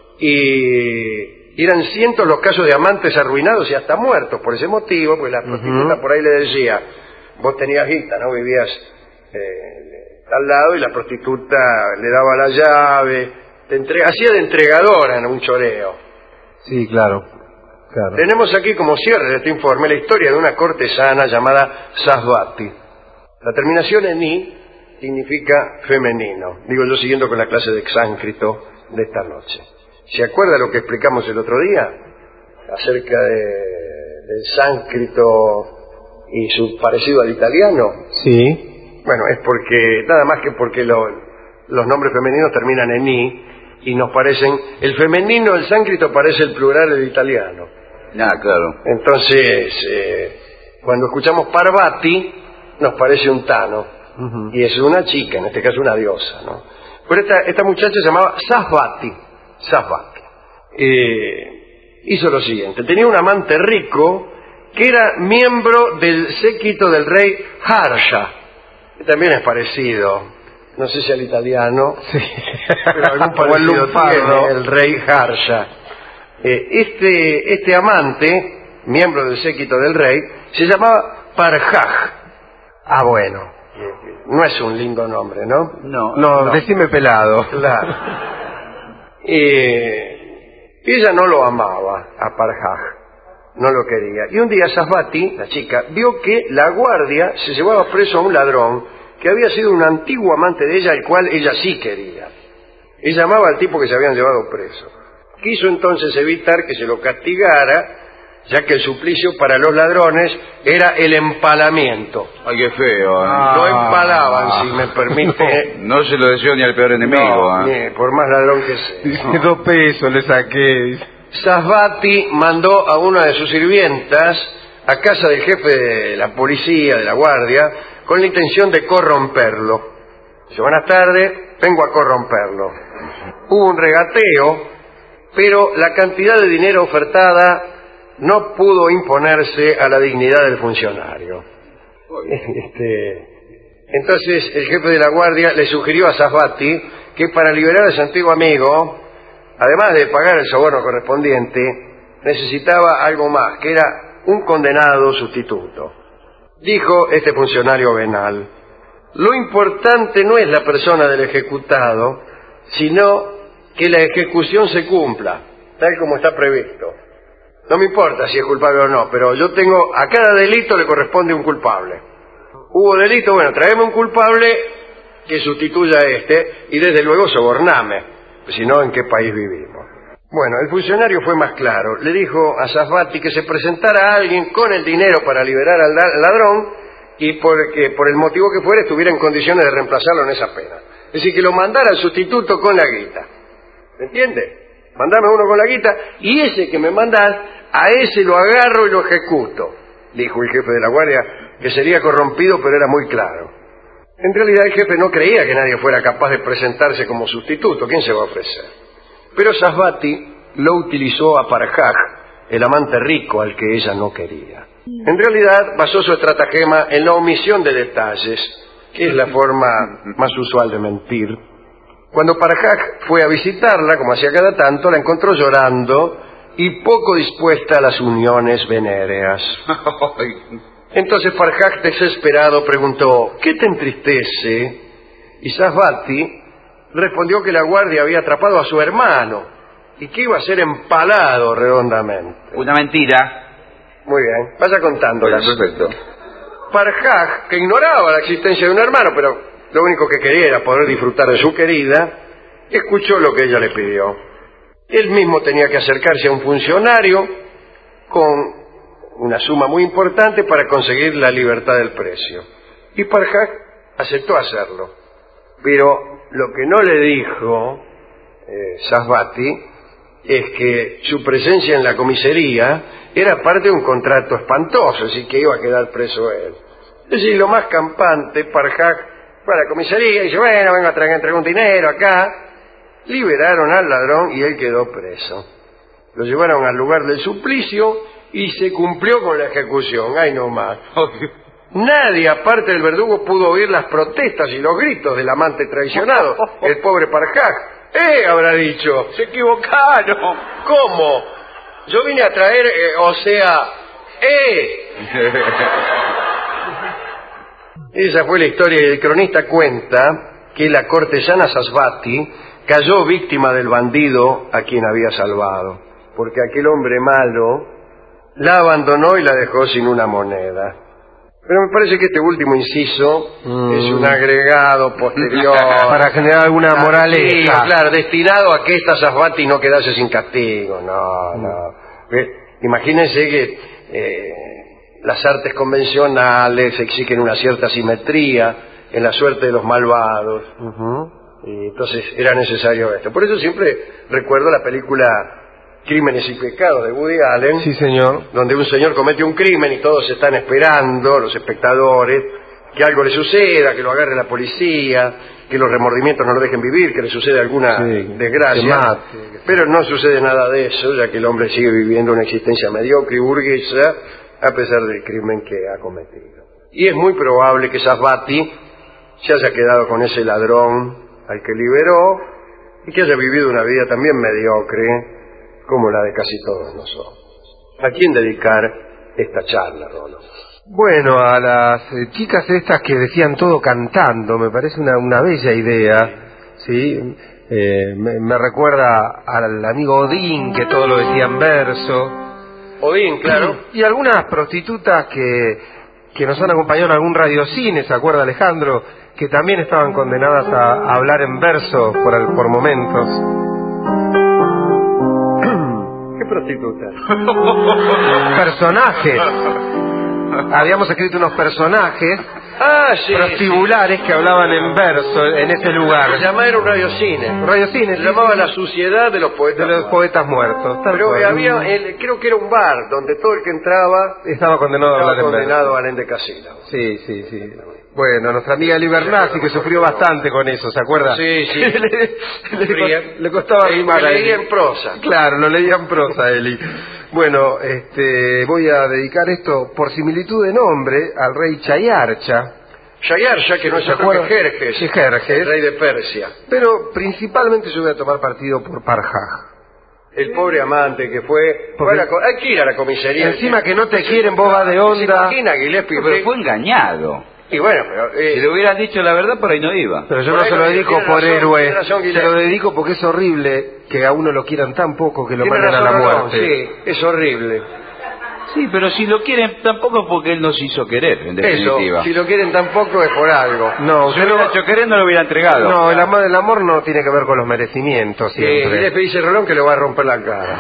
y eran cientos los casos de amantes arruinados y hasta muertos por ese motivo, pues la prostituta uh-huh. por ahí le decía, vos tenías guita, ¿no? Vivías eh, al lado, y la prostituta le daba la llave, te entrega, hacía de entregadora en un choreo. Sí, claro, claro. Tenemos aquí como cierre de este informe la historia de una cortesana llamada Sasvati. La terminación en "i" significa femenino. Digo yo siguiendo con la clase de sánscrito de esta noche. ¿Se acuerda lo que explicamos el otro día? Acerca de, del sánscrito y su parecido al italiano. Sí. Bueno, es porque, nada más que porque lo, los nombres femeninos terminan en "i", y nos parecen, el femenino del sánscrito parece el plural del italiano. Ah, claro. Entonces, eh, cuando escuchamos Parvati, nos parece un tano, uh-huh. y es una chica, en este caso una diosa, ¿no? Pero esta, esta muchacha se llamaba Sasvati. Sasvati. Eh, hizo lo siguiente, tenía un amante rico que era miembro del séquito del rey Harsha, que también es parecido. No sé si al italiano, sí. pero algún parecido tiene el rey Harsha. Eh, este, este amante, miembro del séquito del rey, se llamaba Parjaj. Ah, bueno, no es un lindo nombre, ¿no? No, no, no. Decime pelado. Claro. Eh, ella no lo amaba a Parjaj, no lo quería. Y un día Sasvati, la chica, vio que la guardia se llevaba preso a un ladrón que había sido un antiguo amante de ella, al cual ella sí quería. Ella amaba al tipo que se habían llevado preso. Quiso entonces evitar que se lo castigara, ya que el suplicio para los ladrones era el empalamiento. Ay, qué feo, ¿eh? Ah, lo empalaban, si me permite. No, no se lo deseo ni al peor enemigo. No, ¿eh? ni, por más ladrón que sea. Dice, no. Dos pesos le saqué. Sasvati mandó a una de sus sirvientas a casa del jefe de la policía, de la guardia, con la intención de corromperlo. Dice, buenas tardes, vengo a corromperlo. Hubo un regateo, pero la cantidad de dinero ofertada no pudo imponerse a la dignidad del funcionario. Este, entonces el jefe de la guardia le sugirió a Sasvati que para liberar a su antiguo amigo, además de pagar el soborno correspondiente, necesitaba algo más, que era un condenado sustituto. Dijo este funcionario venal, lo importante no es la persona del ejecutado, sino que la ejecución se cumpla, tal como está previsto. No me importa si es culpable o no, pero yo tengo, a cada delito le corresponde un culpable. Hubo delito, bueno, traeme un culpable que sustituya a este, y desde luego soborname, pues si no, ¿en qué país vivimos? Bueno, el funcionario fue más claro, le dijo a Sasvati que se presentara a alguien con el dinero para liberar al ladrón, y porque por el motivo que fuera estuviera en condiciones de reemplazarlo en esa pena. Es decir, que lo mandara al sustituto con la guita. ¿Me entiende? Mandame uno con la guita, y ese que me mandás, a ese lo agarro y lo ejecuto, dijo el jefe de la guardia, que sería corrompido, pero era muy claro. En realidad el jefe no creía que nadie fuera capaz de presentarse como sustituto. ¿Quién se va a ofrecer? Pero Sasvati lo utilizó a Farhaj, el amante rico al que ella no quería. En realidad basó su estratagema en la omisión de detalles, que es la forma más usual de mentir. Cuando Farhaj fue a visitarla, como hacía cada tanto, la encontró llorando y poco dispuesta a las uniones venéreas. Entonces Farhaj, desesperado, preguntó: ¿qué te entristece? Y Sasvati respondió que la guardia había atrapado a su hermano y que iba a ser empalado redondamente. Una mentira. Muy bien, vaya contándolas. Bueno, perfecto. Farhaj, que ignoraba la existencia de un hermano, pero lo único que quería era poder disfrutar de su querida, escuchó lo que ella le pidió. Él mismo tenía que acercarse a un funcionario con una suma muy importante para conseguir la libertad del precio. Y Farhaj aceptó hacerlo. Pero lo que no le dijo eh, Sasvati es que su presencia en la comisaría era parte de un contrato espantoso, así que iba a quedar preso él. Es decir, lo más campante, Farhaj fue a la comisaría y dice: bueno, vengo a traer, entregar un dinero acá. Liberaron al ladrón y él quedó preso. Lo llevaron al lugar del suplicio y se cumplió con la ejecución. ¡Ay, no más! Nadie, aparte del verdugo, pudo oír las protestas y los gritos del amante traicionado, el pobre Farhaj. ¡Eh! Habrá dicho. Se equivocaron. ¿Cómo? Yo vine a traer, eh, o sea, ¡eh! Esa fue la historia, y el cronista cuenta que la cortesana Sasvati cayó víctima del bandido a quien había salvado, porque aquel hombre malo la abandonó y la dejó sin una moneda. Pero me parece que este último inciso mm. es un agregado posterior para generar alguna moraleja. Sí, claro, destinado a que esta Sasvati no quedase sin castigo. No, mm. no. Eh, imagínense que eh, las artes convencionales exigen una cierta simetría en la suerte de los malvados. Uh-huh. Y entonces era necesario esto. Por eso siempre recuerdo la película Crímenes y Pecados de Woody Allen. Sí, señor. Donde un señor comete un crimen y todos están esperando, los espectadores, que algo le suceda, que lo agarre la policía, que los remordimientos no lo dejen vivir, que le suceda alguna sí, desgracia. Mate, pero no sucede nada de eso, ya que el hombre sigue viviendo una existencia mediocre y burguesa a pesar del crimen que ha cometido. Y es muy probable que Sasvati se haya quedado con ese ladrón al que liberó y que haya vivido una vida también mediocre como la de casi todos nosotros. ¿A quién dedicar esta charla, Rolo? Bueno, a las eh, chicas estas que decían todo cantando, me parece una, una bella idea, ¿sí? Eh, me, me recuerda al amigo Odín, que todo lo decía en verso. Odín, claro. Y algunas prostitutas que, que nos han acompañado en algún radiocine, ¿se acuerda, Alejandro? Que también estaban condenadas a, a hablar en verso por, el, por momentos. ¿Qué prostitutas? Personajes. Habíamos escrito unos personajes ah, sí, prostibulares sí. que hablaban en verso en ese lugar. Se llamaba, era un radiocine. Un radiocine. Se sí, llamaba sí. La Suciedad de los Poetas de los Muertos. Poetas Muertos. Pero cual. había, el, creo que era un bar donde todo el que entraba estaba condenado estaba a hablar condenado en al endecasílabo. Sí, sí, sí. Bueno, nuestra amiga Libernazzi, que sufrió bastante con eso, ¿se acuerda? Sí, sí. le, le, le costaba rimar. Lo leía en prosa. Claro, lo leía en prosa, Eli. Bueno, este, voy a dedicar esto, por similitud de nombre, al rey Chayarcha. Chayarcha, que no es otro que Jerjes, sí, Jerjes, el rey de Persia. Pero principalmente yo voy a tomar partido por Farhaj. El pobre amante que fue... Porque, bueno, hay que ir a la comisaría. Encima que no te quieren, boba de onda. ¿Se imagina, Gillespie? Pero fue engañado. Y bueno, pero... Eh, si le hubieran dicho la verdad, por ahí no iba. Pero yo no se lo dedico por héroe, se lo dedico porque es horrible que a uno lo quieran tan poco que lo manden a la muerte. Sí, es horrible. Sí, pero si lo quieren tampoco es porque él nos hizo querer, en definitiva. Eso, si lo quieren tampoco es por algo. No, si lo hubiera hecho querer no lo hubiera entregado. No, el amor, el amor no tiene que ver con los merecimientos siempre. Sí, y le dice Rolón que le va a romper la cara.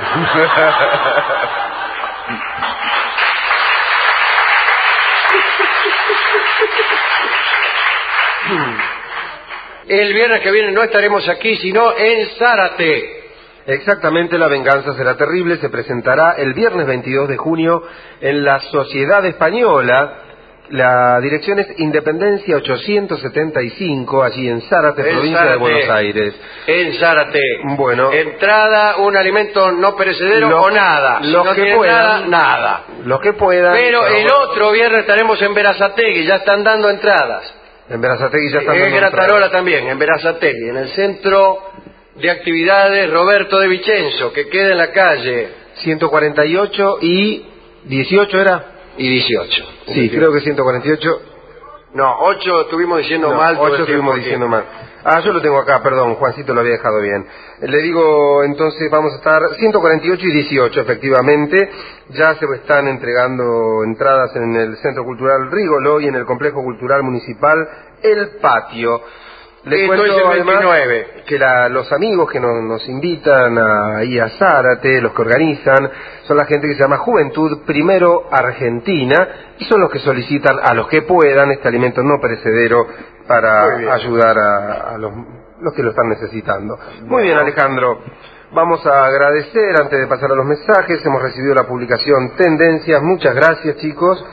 El viernes que viene no estaremos aquí, sino en Zárate. Exactamente, La venganza será terrible. Se presentará el viernes veintidós de junio en la Sociedad Española La dirección es Independencia ochocientos setenta y cinco, allí en Zárate, En provincia Zárate. de Buenos Aires. En Zárate. Bueno. Entrada, un alimento no perecedero Los- o nada. Si los no que tienen puedan. nada, nada. Los que puedan. Pero el otro viernes estaremos en Berazategui, ya están dando entradas. En Berazategui ya están En dando Gratarola entradas. también, en Berazategui, en el Centro de Actividades Roberto de Vicenzo, que queda en la calle ciento cuarenta y ocho y dieciocho era. y dieciocho. Sí, creo que ciento cuarenta y ocho. No, ocho estuvimos diciendo No, mal. todo ocho el tiempo estuvimos aquí. diciendo mal. Ah, yo lo tengo acá, perdón, Juancito lo había dejado bien. Le digo, entonces vamos a estar ciento cuarenta y ocho y dieciocho, efectivamente. Ya se están entregando entradas en el Centro Cultural Rigolo y en el Complejo Cultural Municipal El Patio. Le Esto cuento es el además veintinueve. que la- los amigos que nos, nos invitan a, ahí a Zárate, los que organizan, son la gente que se llama Juventud Primero Argentina y son los que solicitan a los que puedan este alimento no perecedero Muy bien. para ayudar a, a los, los que lo están necesitando. Muy bien, Alejandro. Vamos a agradecer, antes de pasar a los mensajes, hemos recibido la publicación Tendencias. Muchas gracias, chicos.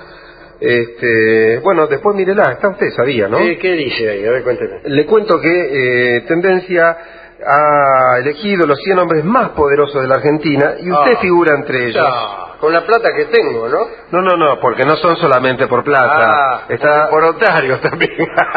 Este, bueno, después mírela, está usted, sabía, ¿no? ¿Qué, qué dice ahí? A ver, cuénteme. Le cuento que eh, Tendencia ha elegido los cien hombres más poderosos de la Argentina y usted Ah. figura entre ellos. Ya, con la plata que tengo, ¿no? No, no, no, porque no son solamente por plata. Ah, Está... por otarios también.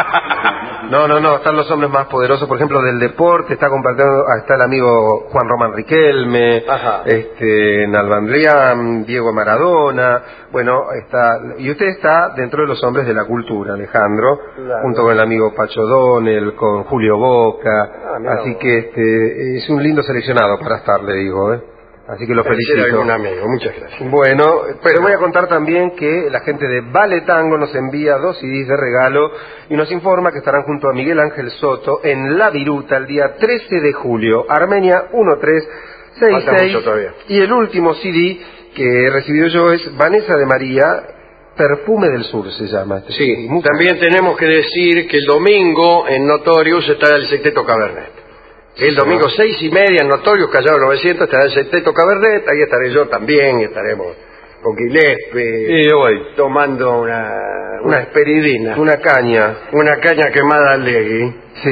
No, no, no, están los hombres más poderosos, por ejemplo, del deporte, está compartiendo, ah, está el amigo Juan Román Riquelme, Ajá. este, Nalbandrián, Diego Maradona, bueno, está, y usted está dentro de los hombres de la cultura, Alejandro, Claro. junto con el amigo Pacho Donel, con Julio Boca, Ah, mira así vos. que este, es un lindo seleccionado para estar, le digo, ¿eh? Así que lo Ser felicito. algún amigo, muchas gracias. Bueno, pero voy a contar también que la gente de Vale Tango nos envía dos C Ds de regalo y nos informa que estarán junto a Miguel Ángel Soto en La Viruta el día trece de julio, Armenia uno tres seis Falta seis. mucho todavía. Y el último C D que he recibido yo es Vanessa de María, Perfume del Sur se llama. Este Sí, C D. Muchas también tenemos que decir que el domingo en Notorious está el Sexteto Cabernet. El domingo seis y media en Notorious, Callao novecientos, estará el Sexteto Cabernet, ahí estaré yo también, estaremos con Gillespie, Sí, yo voy. tomando una, una esperidina, Una caña. una caña quemada al legui. Sí.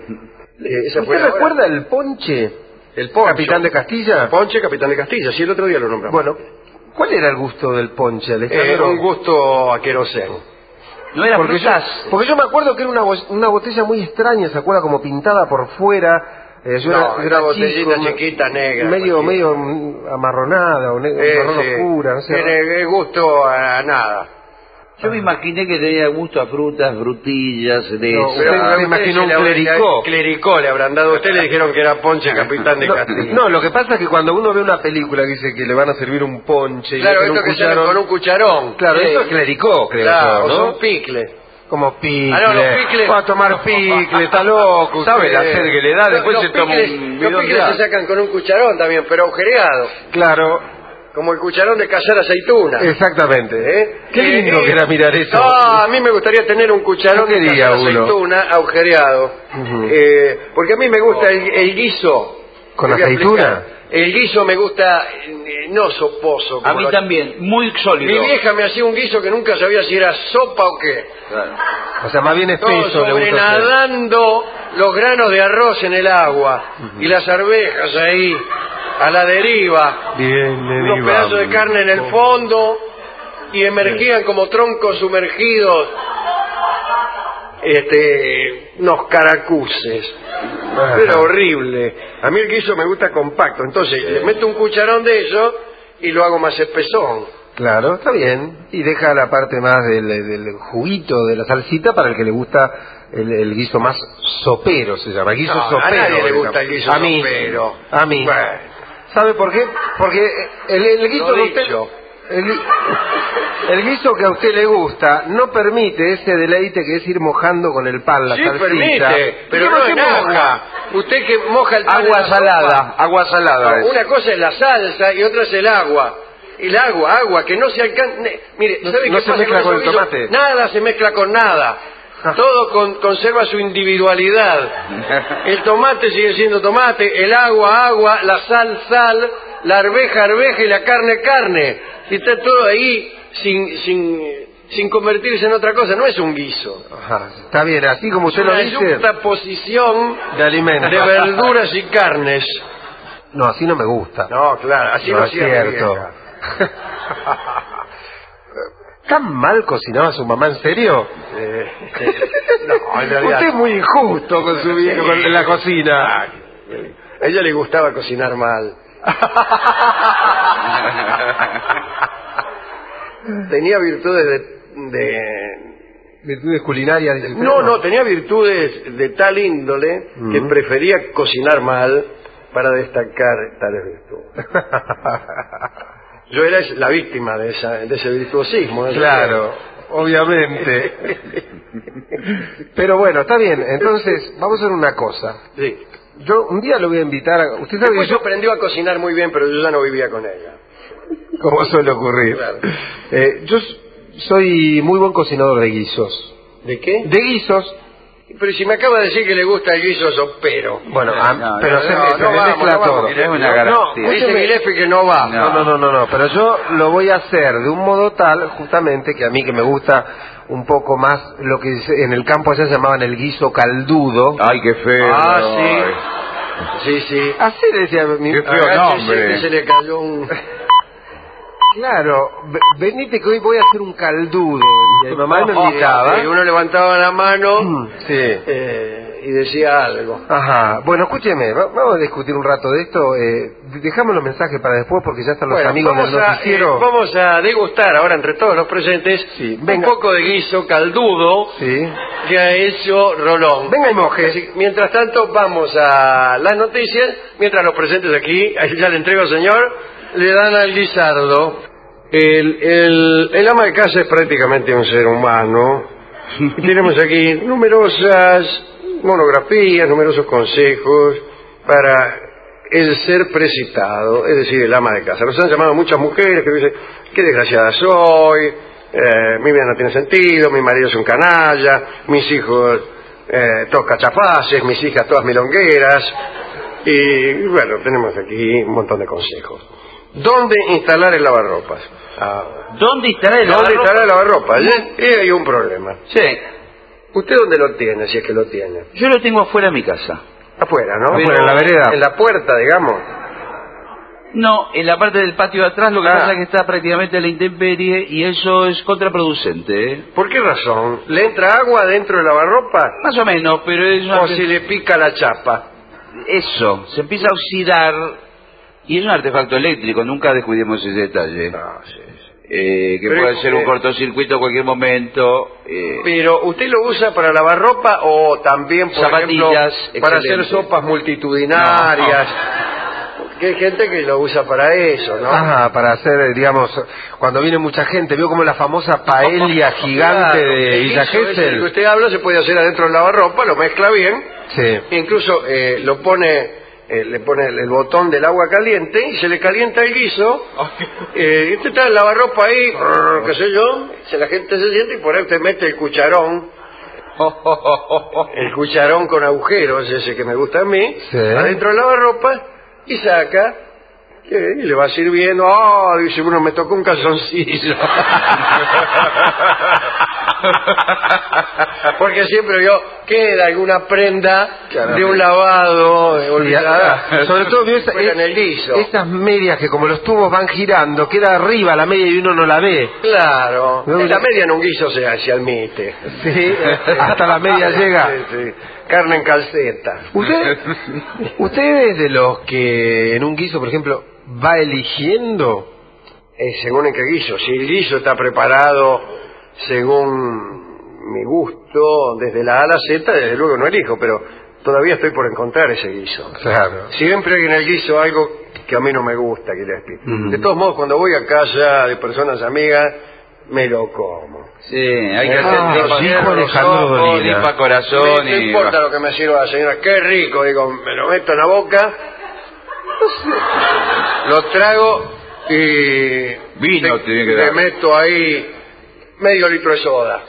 Eh, esa fue ¿Usted la hora. recuerda el ponche? El Poncho. Capitán de Castilla. Ponche, Capitán de Castilla, sí, el otro día lo nombramos. Bueno, ¿cuál era el gusto del ponche, Eh, Alejandro? un gusto aqueroseno. No era Porque yo, frutas. porque yo me acuerdo que era una, bo- una botella muy extraña, ¿se acuerda? Como pintada por fuera. Eh, yo No, era, yo una era botellita chico, me- chiquita, negra, Medio, cualquiera. medio mm, amarronada o ne- Eh, marrón sí. oscura, no sé. Tiene gusto a nada. Yo me imaginé que tenía gusto a frutas, frutillas, cereza. No, usted a me imaginó se un le habrá- clericó. Clericó le habrán dado a usted, le dijeron que era Ponche, Capitán de No, Castilla. no, lo que pasa es que cuando uno ve una película que dice que le van a servir un ponche y Claro, le meten esto un que sale cucharón- con un cucharón. Claro, Sí. eso es clericó, creo Claro, yo, o ¿no? son picles. Como picle. Ah, no, los picles- Va a tomar picle, está loco. ¿Sabe usted. la sed que le da? Los- Después los se toma picles- un Los bidón de picles agua. se sacan con un cucharón también, pero agujereado. Claro, Como el cucharón de cazar aceituna. exactamente. ¿Eh? Qué lindo Eh, que era mirar eso. No, a mí me gustaría tener un cucharón ¿Qué de quería cazar uno? aceituna agujereado. Ujú. Eh, porque a mí me gusta el, el guiso. ¿Con Te voy a aceituna? explicar. El guiso me gusta, eh, no soposo. A como mí lo- también, muy Mi sólido. vieja me hacía un guiso que nunca sabía si era sopa o qué. Claro. O sea, más bien Todo espeso le gusta a usted. sobrenadando los granos de arroz en el agua. Y las arvejas ahí, a la deriva. Bien, Unos pedazos de carne en el fondo y emergían como troncos sumergidos este unos caracuces. Ajá. Era horrible. A mí el guiso me gusta compacto, entonces le meto un cucharón de eso y lo hago más espesón. Claro, está bien. Y deja la parte más del, del juguito de la salsita para el que le gusta el, el guiso más sopero, se llama. Guiso No, a sopero. nadie le digamos. gusta el guiso a mí, sopero. A mí. Bueno. ¿Sabe por qué? Porque el, el guiso Lo que a usted... dicho. El, gui- el guiso que a usted le gusta no permite ese deleite que es ir mojando con el pan la Sí, salsita. permite, pero ¿Por no qué en moja? agua. Usted que moja el pan en Agua la salada, sopa. agua salada. No, es. una cosa es la salsa y otra es el agua. El agua, agua, que no se alcanza... Mire, No- ¿sabe no qué se pasa mezcla con esos el guisos? tomate. Nada se mezcla con nada. Ah. Todo con- conserva su individualidad. El tomate sigue siendo tomate, el agua, agua, la sal, sal, la arveja, arveja y la carne, carne. Y está todo ahí sin, sin, sin convertirse en otra cosa, no es un guiso. Ajá, está bien, así como usted lo Una dice. yuxtaposición De alimentos. de verduras y carnes. No, así no me gusta. No, claro, así No no es hacía mi cierto. vieja. ¿Tan mal cocinaba su mamá, en serio? Eh, no, en realidad... Usted es muy injusto con su viejo con- en la cocina. A ella le gustaba cocinar mal. Tenía virtudes de... de- Virtudes culinarias. dice usted. No, no, tenía virtudes de tal índole Mm. que prefería cocinar mal para destacar tales virtudes. Yo era la víctima de, esa, de ese virtuosismo. ¿no? Claro, obviamente. Pero bueno, está bien. Entonces, vamos a hacer una cosa. Sí. Yo un día lo voy a invitar a... Usted sabe que Después yo... aprendió a cocinar muy bien, pero yo ya no vivía con ella. Como suele ocurrir. Claro. Eh, yo s- soy muy buen cocinador de guisos. ¿De qué? De guisos, Pero si me acaba de decir que le gusta el guiso sopero. bueno, a- no, pero no, se, no, me- se no me vamos, mezcla no vamos, todo. es una No, garantía. Dice escúcheme. Gilefi que no va. No, no, no, no, no, pero yo lo voy a hacer de un modo tal, justamente, que a mí que me gusta un poco más lo que se- en el campo allá llamaban el guiso caldudo. Ay, qué feo. Ah, Ay. sí. Sí, sí. Así decía mi... Qué feo Agáchese nombre. que se le cayó un... Claro, ve- venite que hoy voy a hacer un caldudo. Y mi mamá me invitaba. Y uno levantaba la mano Sí. eh, y decía algo. Ajá, bueno, escúcheme, va- vamos a discutir un rato de esto. Eh, dejamos los mensajes para después porque ya están los Bueno, amigos vamos del a, noticiero. eh, vamos a degustar ahora entre todos los presentes Sí, un venga. poco de guiso caldudo Sí. que ha hecho Rolón. Venga y moje. Así que, mientras tanto, vamos a las noticias, mientras los presentes aquí, ahí ya le entrego, señor, le dan al guisardo. El, el, el ama de casa es prácticamente un ser humano. Y tenemos aquí numerosas monografías, numerosos consejos para el ser precitado, es decir, el ama de casa. Nos han llamado muchas mujeres que dicen, qué desgraciada soy, eh, mi vida no tiene sentido, mi marido es un canalla, mis hijos eh, todos cachafaces, mis hijas todas milongueras. Y bueno, tenemos aquí un montón de consejos. ¿Dónde instalar el lavarropas? Ah, ¿Dónde estará el ¿Dónde lavarropa? instalar el lavarropas? Y hay un problema. Sí, ¿Usted dónde lo tiene, si es que lo tiene? yo lo tengo afuera de mi casa. Afuera, ¿no? Afuera, en la vereda. En la puerta, digamos. No, en la parte del patio de atrás lo que Ah. pasa es que está prácticamente a la intemperie y eso es contraproducente, ¿eh? ¿Por qué razón? ¿Le entra agua dentro del lavarropas? Más o menos, pero es una... ¿O si le pica la chapa? Eso, se empieza a oxidar y es un artefacto eléctrico, nunca descuidemos ese detalle. Ah, sí, sí. Eh, que Pero puede es- ser un eh, cortocircuito a cualquier momento. eh, Pero, ¿usted lo usa para lavar ropa o también, por Zapatillas, ejemplo, para hacer excelente. sopas multitudinarias? Que hay gente que lo usa para eso, ¿no? Ajá, para hacer, eh, digamos, cuando viene mucha gente, veo como la famosa paella gigante Claro, de el Villa guiso ese del que Gesell. usted habla se puede hacer adentro del lavarropa, lo mezcla bien, Sí. e incluso eh, lo pone, eh, le pone el, el botón del agua caliente y se le calienta el guiso. Eh, y usted está en el lavarropa ahí, brr, qué sé yo, se, la gente se siente y por ahí usted mete el cucharón, el cucharón con agujeros, ese que me gusta a mí, Sí. adentro del lavarropa y saca. ¿Qué? Y le va sirviendo, ah, dice uno, me tocó un calzoncillo. Porque siempre vio, queda alguna prenda Claro. de un lavado, eh, olvidada. Sí, sobre todo vio esa- Fuera en el guiso. esas medias que como los tubos van girando, queda arriba la media y uno no la ve. Claro, No, en la no. media en un guiso se, se admite. Sí, hasta la media llega. Sí, sí. Carne en calceta. ¿Usted, usted es de los que en un guiso, por ejemplo, va eligiendo? Eh, según en qué guiso. Si el guiso está preparado según mi gusto, desde la A a la Z, desde luego no elijo, pero todavía estoy por encontrar ese guiso. Claro. Siempre hay en el guiso algo que a mí no me gusta, Gillespie. Mm. De todos modos, cuando voy a casa de personas amigas, me lo como. sí, hay que Eh, hacer ah, yo limpa- cierro dijo los Alejandro ojos, Dolina. limpa corazón No y... importa lo que me sirva la señora, qué rico, digo, me lo meto en la boca, lo trago y Vino le, tiene que le dar. meto ahí medio litro de soda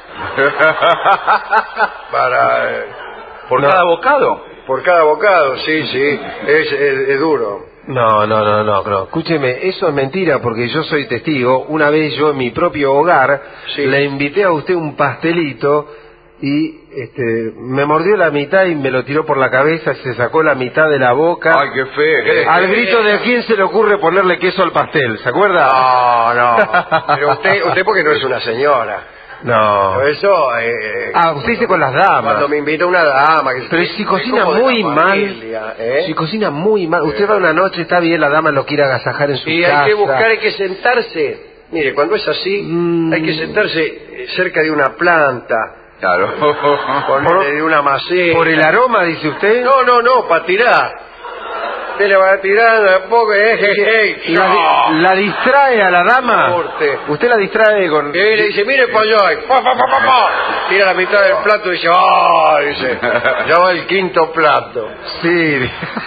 para eh, ¿Por No. cada bocado? por cada bocado, sí, sí, es, es- es duro. No, no, no, no, no. Escúcheme, eso es mentira porque yo soy testigo. Una vez yo en mi propio hogar Sí. le invité a usted un pastelito y este, me mordió la mitad y me lo tiró por la cabeza, se sacó la mitad de la boca. Ay, qué feo. Al grito de quién se le ocurre ponerle queso al pastel, ¿se acuerda? No, no. Pero usted, usted porque no es una señora. No. Pero eso... Eh, Ah, usted dice con las damas. Cuando me invita una dama... Que Pero es- si es cocina como de muy la mal, familia, ¿eh? si cocina muy mal, usted va una noche, está bien, la dama lo quiere agasajar en su Y casa. hay que buscar, hay que sentarse. Mire, cuando es así, Mm. hay que sentarse eh, cerca de una planta, Claro. ponerle de una maceta. ¿Por el aroma, dice usted? No, no, no, para tirar. Usted le va a tirar a poco, eh, eh, eh, ¿La, no. la distrae a la dama? Corte. ¿Usted la distrae con...? Y le dice, mire para allá, y pa, pa, pa, pa, pa. Tira la mitad del plato y dice, ¡ah! Dice, ya va el quinto plato. Sí.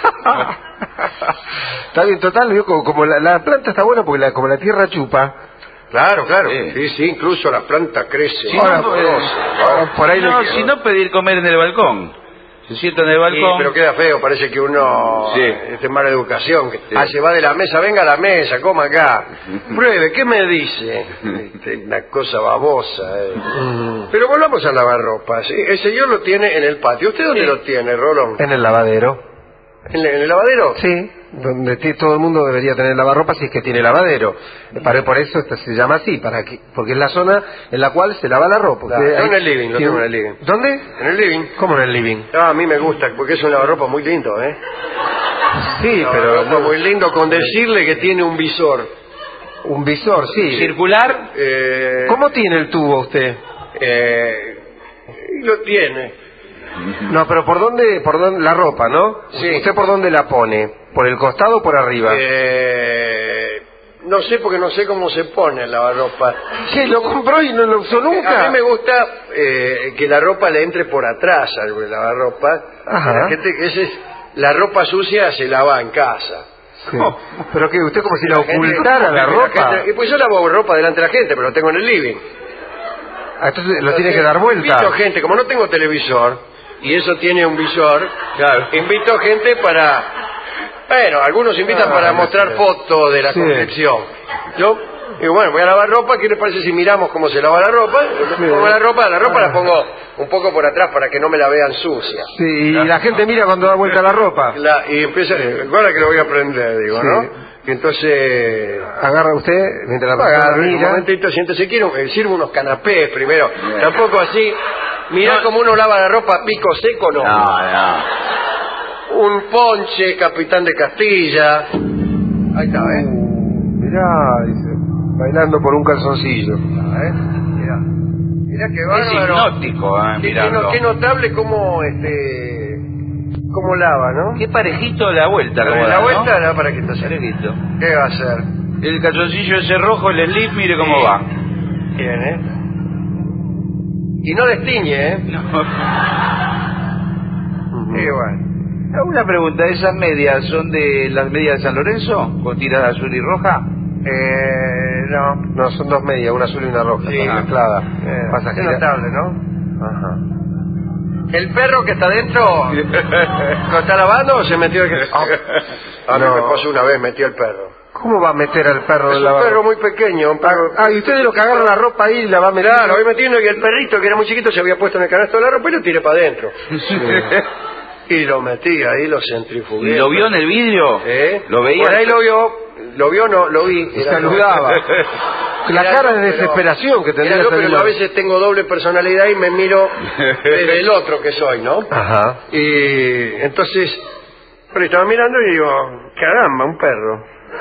Está bien, total, vio, como, como la, la planta está buena porque la, como la tierra chupa. Claro, claro. Sí. Sí, sí, incluso la planta crece. Sí, Ahora, no, eh, Sabroso. por ahí no, le- si no pedir comer en el balcón. Se sienta en el Sí, balcón. pero queda feo, parece que uno Sí. es de mala educación. Que, Sí. Ah, se va de la mesa, venga a la mesa, coma acá. Pruebe, ¿qué me dice? Este, Una cosa babosa. eh. Mm, Pero volvamos a lavar ropa. ¿sí? El señor lo tiene en el patio. ¿Usted dónde Sí. lo tiene, Rolón? en el lavadero. ¿En, el- en el lavadero? Sí, donde ti- todo el mundo debería tener lavarropa si es que tiene lavadero. Para, por eso esto se llama así, para que, porque es la zona en la cual se lava la ropa. Claro, Usted yo ahí en el living, lo tiene- tengo en el living. ¿Dónde? En el living. ¿Cómo en el living? Ah, a mí me gusta, porque es un lavarropa muy lindo, ¿eh? Sí, Un pero lavarropa muy lindo, con decirle que tiene un visor. un visor, sí. Circular. Eh, ¿Cómo tiene el tubo usted? Eh, y lo tiene. No, pero ¿por dónde, por dónde la ropa, no? Sí. ¿Usted por dónde la pone? ¿Por el costado o por arriba? Eh, no sé porque no sé cómo se pone el lavarropa. Sí, lo compró y no lo usó nunca. A mí me gusta eh, que la ropa le entre por atrás al lavarropa. Ajá. La gente que ese es la ropa sucia se lava en casa. Sí. ¿Pero qué? ¿Usted como si la La gente- ocultara la ropa? gente- y pues yo lavo ropa delante de la gente, pero lo tengo en el living. Ah, entonces lo tiene que dar vuelta. Invito gente, como no tengo televisor, y eso tiene un visor, invito gente para... Bueno, algunos invitan Ah, para no mostrar sé. fotos de la Sí. confección. Yo digo, bueno, voy a lavar ropa, ¿qué les parece si miramos cómo se lava la ropa? Yo pongo la ropa, la ropa la pongo un poco por atrás para que no me la vean sucia. Sí, y la gente mira cuando da vuelta la ropa. La- y empieza, ahora que lo voy a aprender, digo, Sí. ¿no? Y entonces... Agarra usted, mientras la persona Agarre, un mira. momentito, siéntese, quiero, eh, sirvo unos canapés primero. Tampoco así, mirá como uno lava la ropa pico seco, no. No, no. Un ponche, capitán de Castilla. Ahí está, ¿eh? Mirá, dice, bailando por un calzoncillo. ¿Eh? Mirá. Mirá qué Es bárbaro. hipnótico, eh, Qué, qué mirarlo. no- qué notable cómo, este, cómo lava, ¿no? Qué parejito la vuelta. Pero como de da, la ¿no? vuelta, la para que está Parejito. ¿Qué va a hacer? El calzoncillo ese rojo, el slip, mire cómo Sí. va. Bien, ¿eh? Y no destiñe, ¿eh? No. Sí, bueno. Una pregunta, ¿esas medias son de las medias de San Lorenzo? ¿Con tiras azul y roja? Eh, no. No, son dos medias, una azul y una roja, Sí. están mezcladas. Eh, Pasa qué gira- notable, ¿no? Ajá. ¿El perro que está dentro lo está lavando o se metió el... Ah, a mí No. me pasó una vez, metió el perro. ¿Cómo va a meter al perro Es en un la perro muy pequeño, un perro... Ah, y usted de lo que agarra la ropa ahí y la va a meter. Claro, lo voy metiendo y el perrito, que era muy chiquito, se había puesto en el canasto de la ropa y lo tiré para adentro. Y lo metí ahí, lo centrifugué. ¿Y lo vio en el vidrio? ¿Eh? ¿Lo veía? Por ahí lo vio, lo vio, no, lo vi. Y Era saludaba. yo. La Era cara yo, de pero- desesperación que tendría era yo, ese pero yo animal. a veces tengo doble personalidad y me miro desde el otro que soy, ¿no? Ajá. Y entonces, pero estaba mirando y digo, caramba, un perro.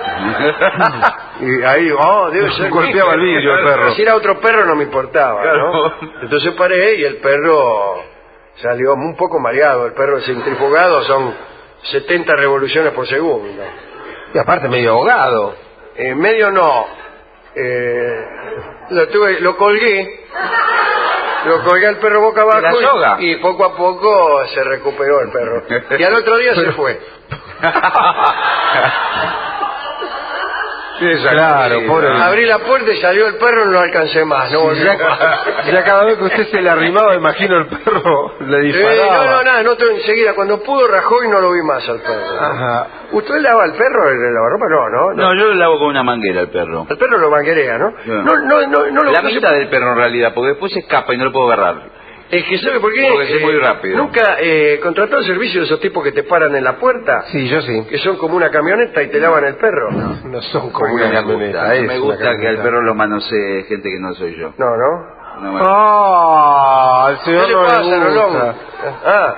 Y ahí digo, oh, debe ser. Golpeaba el vidrio el perro. Si era otro perro no me importaba, Claro. ¿no? Entonces paré y el perro salió un poco mareado. El perro centrifugado son setenta revoluciones por segundo. Y aparte medio ahogado. En medio no. Eh, lo, tuve, lo colgué. Lo colgué al perro boca abajo ¿De la y- soga? Y, poco a poco se recuperó el perro. Y al otro día se fue. Sí, claro, sí, pobre. no. Abrí la puerta y salió el perro y no lo alcancé más. No, Sí, ya, ya cada vez que usted se le arrimaba, imagino el perro le Eh, disparaba. no, no, nada, no, enseguida. Cuando pudo rajó y no lo vi más al perro. Ajá. ¿Usted lava al perro el lavarropa? No, no, no. No, yo le lavo con una manguera al perro. El perro lo manguerea, ¿no? No. No, no, no, no lo La no se- mitad del perro en realidad, porque después se escapa y no lo puedo agarrar. Es que, ¿sabe por qué? Porque es muy rápido. ¿Nunca eh, contrató el servicio de esos tipos que te paran en la puerta? Sí, yo sí. Que son como una camioneta y te lavan el perro. No son como No una me camioneta. gusta, es no me una gusta que al camioneta. perro lo manosee gente que no soy yo. No, ¿no? No me- Ah, al ¿Qué señor le no pasa, le Rolón? gusta. Ah.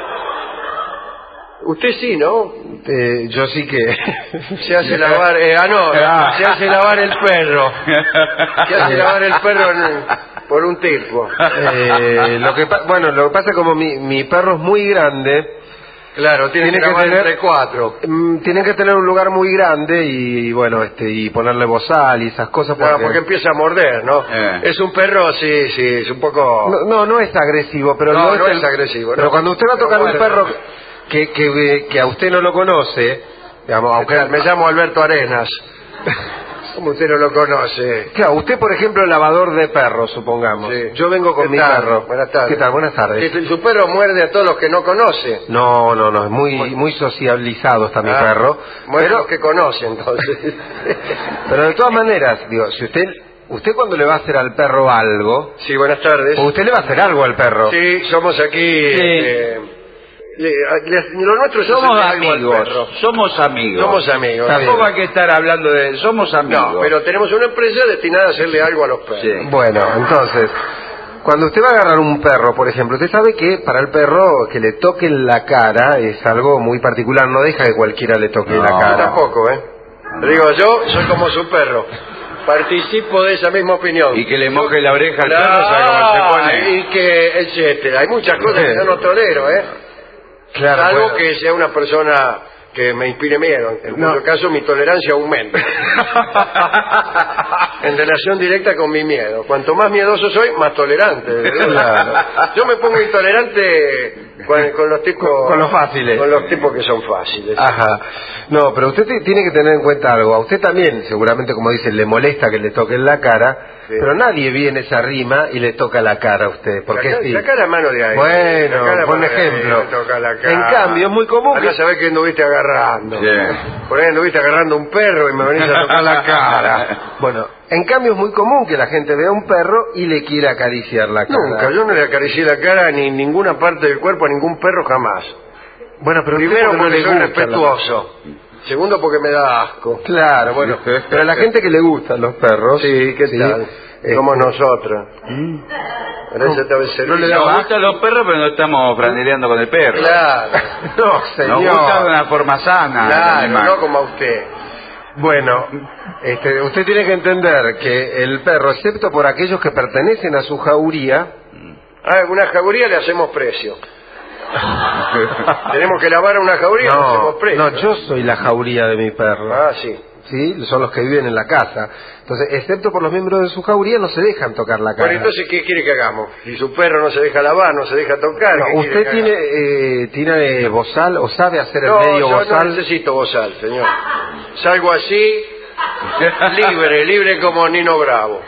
Usted sí, ¿no? Eh, yo sí que... Se hace lavar... Eh, ah, no. Ah. Se hace lavar el perro. Se hace lavar el perro en- por un tipo. Eh, lo que pa- bueno, lo que pasa es como mi, mi perro es muy grande, Claro, tiene, Tiene que que lavar tener- entre cuatro. mm, tienen que tener un lugar muy grande y, y bueno, este y ponerle bozal y esas cosas porque, Claro, porque empieza a morder, ¿no? Eh. Es un perro, sí, sí, es un poco... no, no, no es agresivo, pero No, no, no el- es agresivo, Pero no. cuando usted va a Pero tocar un bueno. perro que, que, que a usted no lo conoce, digamos, aunque Claro, me llamo Alberto Arenas. ¿Cómo usted no lo conoce? Claro, usted, por ejemplo, lavador de perros, supongamos. Sí. Yo vengo con ¿Qué mi tal? perro. Buenas tardes. ¿Qué tal? Buenas tardes. Que su perro muerde a todos los que no conoce. No, no, no, es muy muy sociabilizado está mi Ah, perro. Muerde a Pero, los que conoce, entonces. pero de todas maneras, digo, si usted usted cuando le va a hacer al perro algo, Sí, buenas tardes. o usted le va a hacer algo al perro. Sí, somos aquí... Sí. eh, le- le- lo nuestro es Somos hacerle algo al amigos, perro. somos amigos. Somos amigos. Está bien. Tampoco hay que estar hablando de... Somos amigos. No, pero tenemos una empresa destinada a hacerle algo a los perros. Sí. Bueno, entonces, cuando usted va a agarrar un perro, por ejemplo, usted sabe que para el perro que le toquen la cara es algo muy particular, no deja que cualquiera le toque No. la Yo cara. tampoco, ¿eh? Le digo, yo soy como su perro. Participo de esa misma opinión. Y que le moje la oreja al perro, ¿sabe cómo se pone? Y que, etcétera. Hay muchas cosas que yo no tolero, ¿eh? Claro, Salvo bueno. que sea una persona que me inspire miedo. En No. cuyo caso mi tolerancia aumenta. En relación directa con mi miedo. Cuanto más miedoso soy, más tolerante. Claro. Yo me pongo intolerante con, con los tipos... Con- con los fáciles. Con los tipos que son fáciles. Ajá. No, pero usted te- tiene que tener en cuenta algo. A usted también, seguramente, como dice, le molesta que le toquen la cara, Sí. pero nadie viene esa rima y le toca la cara a usted. Porque Saca- sí. saca la mano de ahí. Bueno, Saca la por mano de ahí, ejemplo. me toca la cara. En cambio, es muy común Andá que- a saber que anduviste agarrando. Sí. Por ahí anduviste agarrando un perro y me venís a tocar la cara. Bueno, en cambio es muy común que la gente vea un perro y le quiera acariciar la cara. Nunca, yo no le acaricié la cara ni ninguna parte del cuerpo a ningún perro jamás. Bueno, pero usted Primero porque no porque le soy gusta respetuoso. Segundo porque me da asco. la- Claro, bueno, pero a la gente que le gustan los perros. Sí, ¿qué tal? este, Somos nosotros. Parece esta vez No le da Nos asco. gustan los perros, pero no estamos franeleando con el perro. Claro, No, Nos gusta de señor. una forma sana. el claro, animal. no como a usted. Bueno, este, usted tiene que entender que el perro, excepto por aquellos que pertenecen a su jauría, A una jauría le hacemos precio. Tenemos que lavar una jauría y le hacemos no, precio. no, yo soy la jauría de mi perro. Ah, sí. ¿Sí? Son los que viven en la casa. Entonces, excepto por los miembros de su jauría, no se dejan tocar la cara. Bueno, entonces, ¿qué quiere que hagamos? Si su perro no se deja lavar, no se deja tocar, No, ¿qué quiere ¿usted que tiene, hagamos? eh, tiene bozal o sabe hacer el No, medio yo no bozal? necesito bozal, señor. Salgo así, libre, libre como Nino Bravo.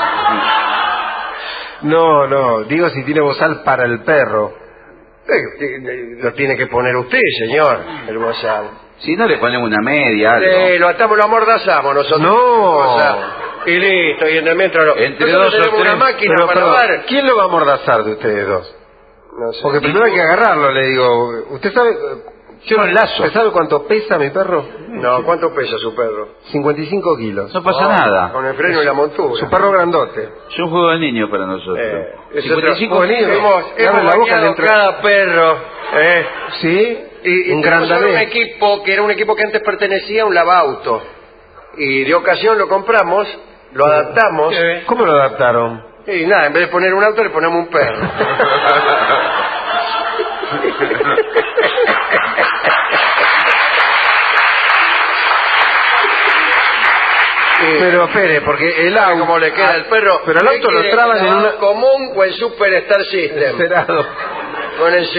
No, no, digo si tiene bozal para el perro. Eh, eh, Lo tiene que poner usted, señor, el bozal. Si no le ponemos una media, algo. Eh, lo atamos, lo amordazamos nosotros. No. Bozal. Y listo, y entre mientras lo... Entre nosotros dos o tenemos una tres. máquina Pero, para perdón, lavar. ¿quién lo va a amordazar de ustedes dos? No sé. Porque primero hay que agarrarlo, le digo. ¿Usted sabe, Yo lo enlazo. ¿usted sabe cuánto pesa mi perro? No, ¿cuánto pesa su perro? cincuenta y cinco kilos. No pasa Oh, nada. Con el freno y la montura. Su perro grandote. Es un juego de niños para nosotros. Eh, es cincuenta y cinco otro- kilos. Hemos, Le hemos abre la boca, bañado le entra- cada perro. ¿eh? ¿Sí? Y, y un tenemos ahora un grandanés. equipo que era un equipo que antes pertenecía a un lavauto. Y de ocasión lo compramos, lo adaptamos. ¿Cómo lo adaptaron? Y nada, en vez de poner un auto le ponemos un perro. Pero espere, porque el auto... Como le queda el perro. Pero el auto ¿Qué lo quiere? traban en ¿Lavado una... común o en Superstar System? Cerado. Con el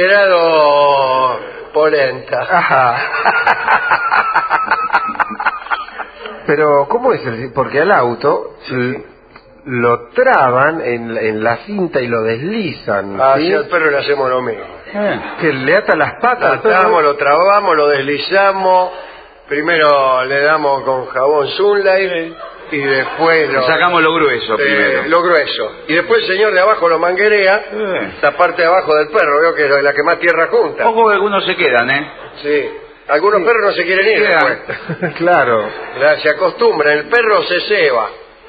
cerado polenta. Ajá. Pero, ¿cómo es el...? Porque al auto Sí. lo traban en, en la cinta y lo deslizan. Ah, ¿sí? sí, al perro le hacemos lo mismo. Eh. Que le atan las patas Lo al perro. atamos, lo trabamos, lo deslizamos. Primero le damos con jabón Sunlight y después lo, Sacamos lo grueso eh, primero. lo grueso. Y después el señor de abajo lo manguerea, Eh. la parte de abajo del perro, veo que es la que más tierra junta. Ojo que algunos se quedan, ¿eh? Sí. Algunos Sí. perros no se quieren ir Quedan. después. Claro. La- Se acostumbran, el perro se ceba.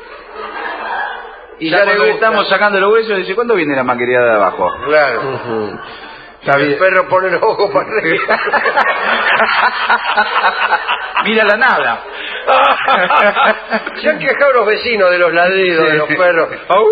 Y Ya ya le cuando le gusta. estamos sacando los huesos, dice, ¿cuándo viene la manguereada de abajo? Claro. Ujú. Está El bien. perro pone los ojos para arriba. Mira la nada. Se han quejado los vecinos de los ladridos Sí. de los perros. ¡Au!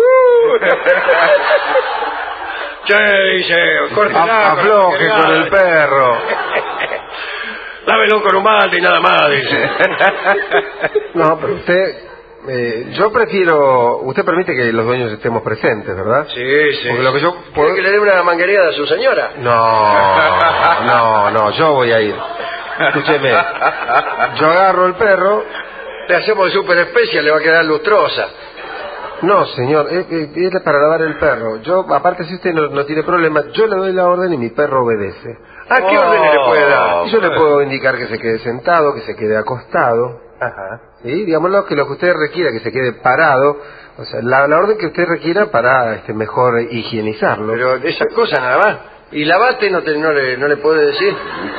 Che, dice, córtela, A- Afloje con la con el perro. Lávelo con un balde y nada más, dice. No, pero usted... eh, yo prefiero... Usted permite que los dueños estemos presentes, ¿verdad? Sí, sí. Porque lo que yo ¿Quiere puedo- que le dé una manguereada a su señora? No, no, no, yo voy a ir. Escúcheme. Yo agarro el perro... Le hacemos de super especial, le va a quedar lustrosa. No, señor, es, es- es para lavar el perro. Yo, aparte, si usted no, no tiene problema, yo le doy la orden y mi perro obedece. ¿A qué Oh. orden le puede dar? Y yo le puedo indicar que se quede sentado, que se quede acostado. Ajá. ¿Sí? Digámoslo, que lo que usted requiera, que se quede parado. O sea, la, la orden que usted requiera para este, mejor higienizarlo. Pero de esas cosas nada más. ¿Y lavate no, te, no, le, no le puede decir?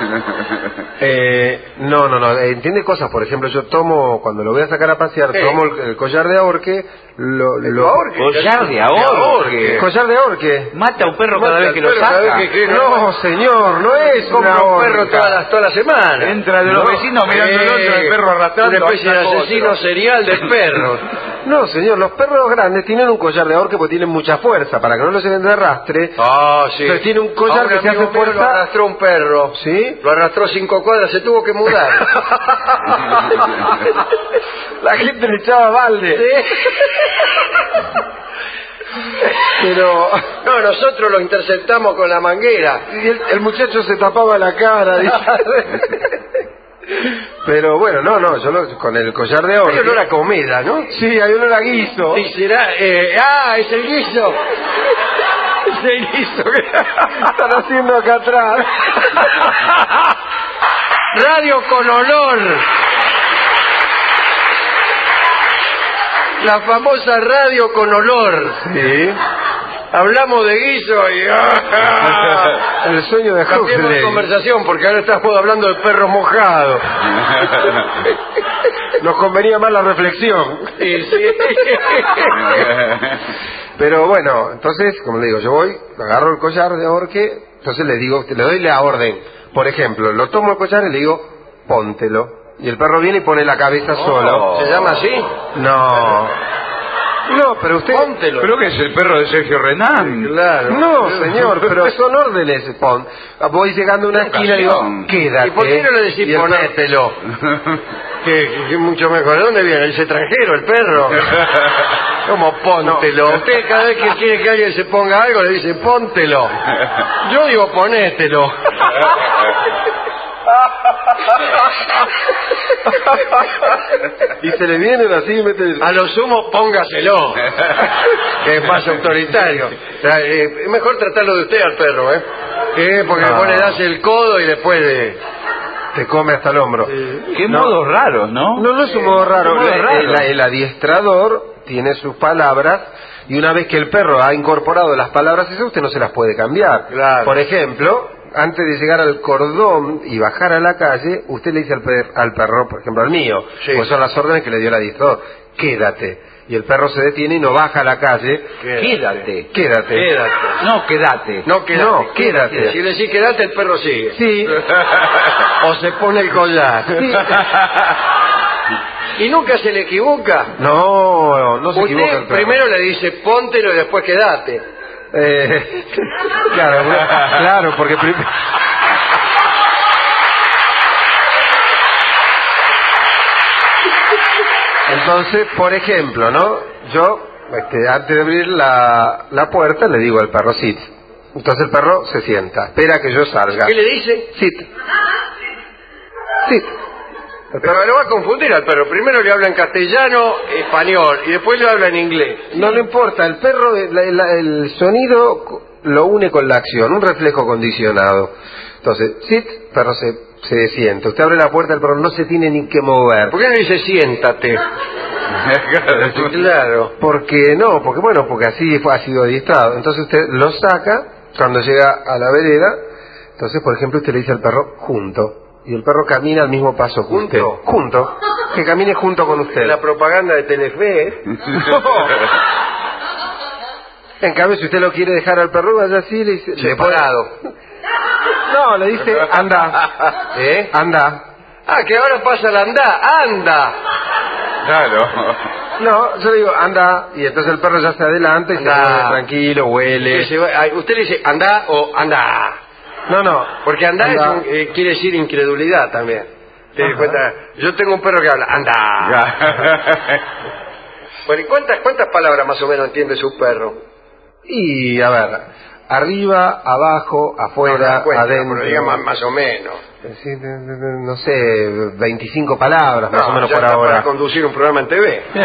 Eh, no, no, no. Entiende cosas. Por ejemplo, yo tomo, cuando lo voy a sacar a pasear, Sí. tomo el, el collar de ahorque. Lo, ¿El lo- ahorque? Collar de ahorque. Collar de ahorque. Mata a un perro Mata cada vez al que lo perro cada saca. vez que- No, señor, no es Compra una un perro horca. todas las, todas las semanas. Entra de los No. vecinos mirando el otro, el perro arrastrando. Una especie de saca otro. asesino serial de perros. No, señor, los perros grandes tienen un collar de ahorque porque tienen mucha fuerza para que no los lleven de arrastre. Ah, sí. Entonces tiene un collar A que se amigo hace mío fuerza. Lo arrastró un perro. ¿Sí? Lo arrastró cinco cuadras, se tuvo que mudar. La gente le echaba balde. Sí. Pero No, nosotros lo interceptamos con la manguera. y el, el muchacho se tapaba la cara. dice. Pero bueno, no, no, yo lo- con el collar de Hay ahorque. olor a comida, ¿no? Sí, hay olor a guiso. Y será... eh, ¡Ah, es el guiso! Es el guiso que Están haciendo acá atrás. Radio con olor. La famosa radio con olor. Sí. Hablamos de guiso y... ¡ah! El sueño de Cambiemos de Huxley. conversación porque ahora estamos hablando de perros mojados. Nos convenía más la reflexión. Sí, sí. Pero bueno, entonces, como le digo, yo voy, agarro el collar de ahorque, entonces le digo, le doy la orden. Por ejemplo, lo tomo el collar y le digo, póntelo. Y el perro viene y pone la cabeza solo. ¿Se llama así? No. No, pero usted... Póntelo. ¿Pero qué es el perro de Sergio Renán? Claro. No, señor, pero son órdenes. Pon. Voy llegando a una esquina y digo, Educación. quédate. ¿Y por qué no le decís Y el perro- ponételo? Que, que- que mucho mejor. ¿De dónde viene? ¿Es extranjero el perro? ¿Cómo póntelo? No. Usted cada vez que quiere que alguien se ponga algo le dice póntelo. Yo digo ponételo. Y se le vienen así y meten... A lo sumo póngaselo. Que es más autoritario. O sea, eh, es mejor tratarlo de usted al perro, ¿eh? Eh, porque No. después le das el codo y después de... Te come hasta el hombro. Qué No. modos raros, ¿no? No, no es un modo raro. Un modo El- raro. El, el adiestrador tiene sus palabras y una vez que el perro ha incorporado las palabras esas, usted no se las puede cambiar. Claro. Por ejemplo, antes de llegar al cordón y bajar a la calle, usted le dice al, per- al perro, por ejemplo al mío, Sí. pues son las órdenes que le dio el adiestrador, quédate. Y el perro se detiene y no baja a la calle. Quédate. Quédate. Quédate. No, quédate. No, quédate. No, quédate. Si le decís quédate, el perro sigue. Sí. O se pone el collar. Sí. Y nunca se le equivoca. No, no se Usted equivoca el perro. primero le dice póntelo y después quédate. Eh, claro, claro, porque prim- entonces, por ejemplo, ¿no? Yo, este, antes de abrir la, la puerta, le digo al perro sit. Entonces el perro se sienta, espera que yo salga. ¿Qué le dice? Sit. Sit. Pero lo va a confundir al perro. Primero le habla en castellano, español, y después le habla en inglés. No le importa, el perro, el, el, el sonido lo une con la acción, un reflejo condicionado. Entonces, sit, perro se, se sienta. Usted abre la puerta, el perro no se tiene ni que mover. ¿Por qué no dice siéntate? Claro. Porque no, porque bueno, porque así fue, ha sido adiestrado. Entonces usted lo saca, cuando llega a la vereda, entonces por ejemplo usted le dice al perro junto. Y el perro camina al mismo paso que ¿Junto? usted. Junto. Que camine junto con usted. La propaganda de Telefe. En cambio, si usted lo quiere dejar al perro, vaya así, le dice... Separado. No, le dice, anda. ¿Eh? Anda. Ah, que ahora pasa el andá. ¡Anda! Claro. No, yo le digo, anda. Y entonces el perro ya se adelanta y Anda. se pone tranquilo, huele. Se va- ay, Usted le dice andá o andá. No, no. Porque andá, Anda. Es un- eh, quiere decir incredulidad también. ¿Te das Ajá. cuenta? Yo tengo un perro que habla, andá. Bueno, ¿y cuántas, cuántas palabras más o menos entiende su perro? Y, a ver, arriba, abajo, afuera, No, cuenta, adentro. pero diga más, más o menos. Sí, no sé, veinticinco palabras más No, o menos ya por está ahora. para conducir un programa en T V. Sí.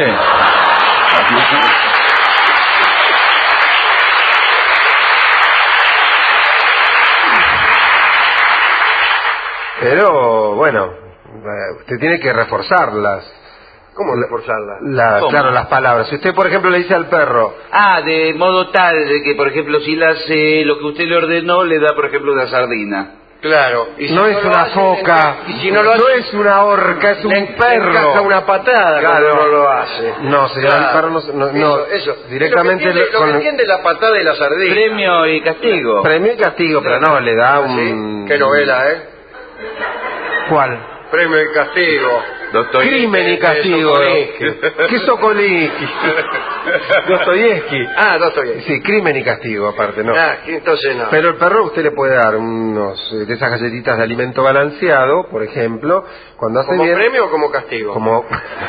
Pero, bueno, eh, usted tiene que reforzarlas. ¿Cómo reforzarla? La, ¿Cómo? claro, las palabras. Si usted, por ejemplo, le dice al perro, Ah, de modo tal de que, por ejemplo, si le hace lo que usted le ordenó, le da, por ejemplo, una sardina. Claro. Y si no es lo una hace, foca, y si no lo hace, es una orca, es un le- le perro. encaja una patada Claro. cuando no lo hace. No, señor, Claro. el perro no, no, no, eso, eso. directamente Lo que entiende, con lo que entiende la patada y la sardina. Premio y castigo. premio y castigo, pero no, le da un... ¿Sí? Qué novela, ¿eh? ¿Cuál? Premio y castigo. Dostoyevsky. Crimen y castigo. Sokolinski. ¿Qué Sokolinski? Dostoyevsky. Ah, Dostoyevsky. Sí, crimen y castigo, aparte, ¿no? Ah, entonces no. Pero el perro usted le puede dar unos eh, de esas galletitas de alimento balanceado, por ejemplo, cuando hace ¿Como bien... premio o como castigo? Como...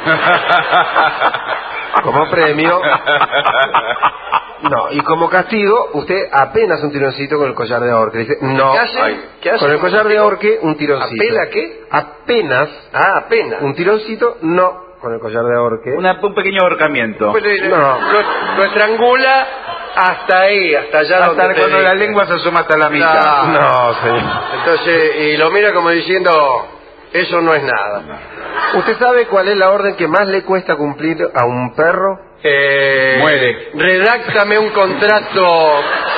como premio. No, y como castigo, usted apenas un tironcito con el collar de ahorque. Dice, no, ¿Qué hace? ay, ¿Qué hace? con el collar de ahorque un tironcito. ¿Apela qué? Apenas Ah, apenas. un tironcito, no, con el collar de ahorque. Una- un pequeño ahorcamiento. Pues le- No. lo, lo estrangula hasta ahí, hasta allá Hasta donde te cuando la dije. lengua se asoma hasta la mitad. Claro. No, señor. Entonces, y lo mira como diciendo, eso no es nada. ¿Usted sabe cuál es la orden que más le cuesta cumplir a un perro? Eh, Muere. Redáctame un contrato.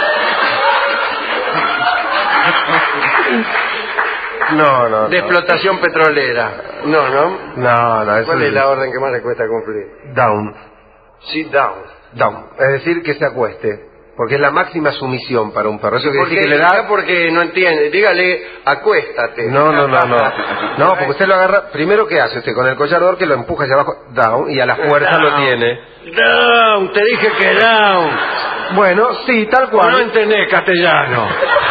No, no, De no. explotación petrolera. No, no. No, no, eso ¿Cuál es la orden que más le cuesta cumplir? Down, Sit down. down. Es decir, que se acueste. Porque es la máxima sumisión para un perro. Eso quiere Porque, decir que le da... porque no entiende. Dígale, acuéstate. No, no, no, no. No, porque usted lo agarra... Primero, ¿qué hace usted? Con el collar de ahorque lo empuja hacia abajo, down, y a la fuerza lo tiene. Down, te dije que down. Bueno, sí, tal No cual. entendés castellano.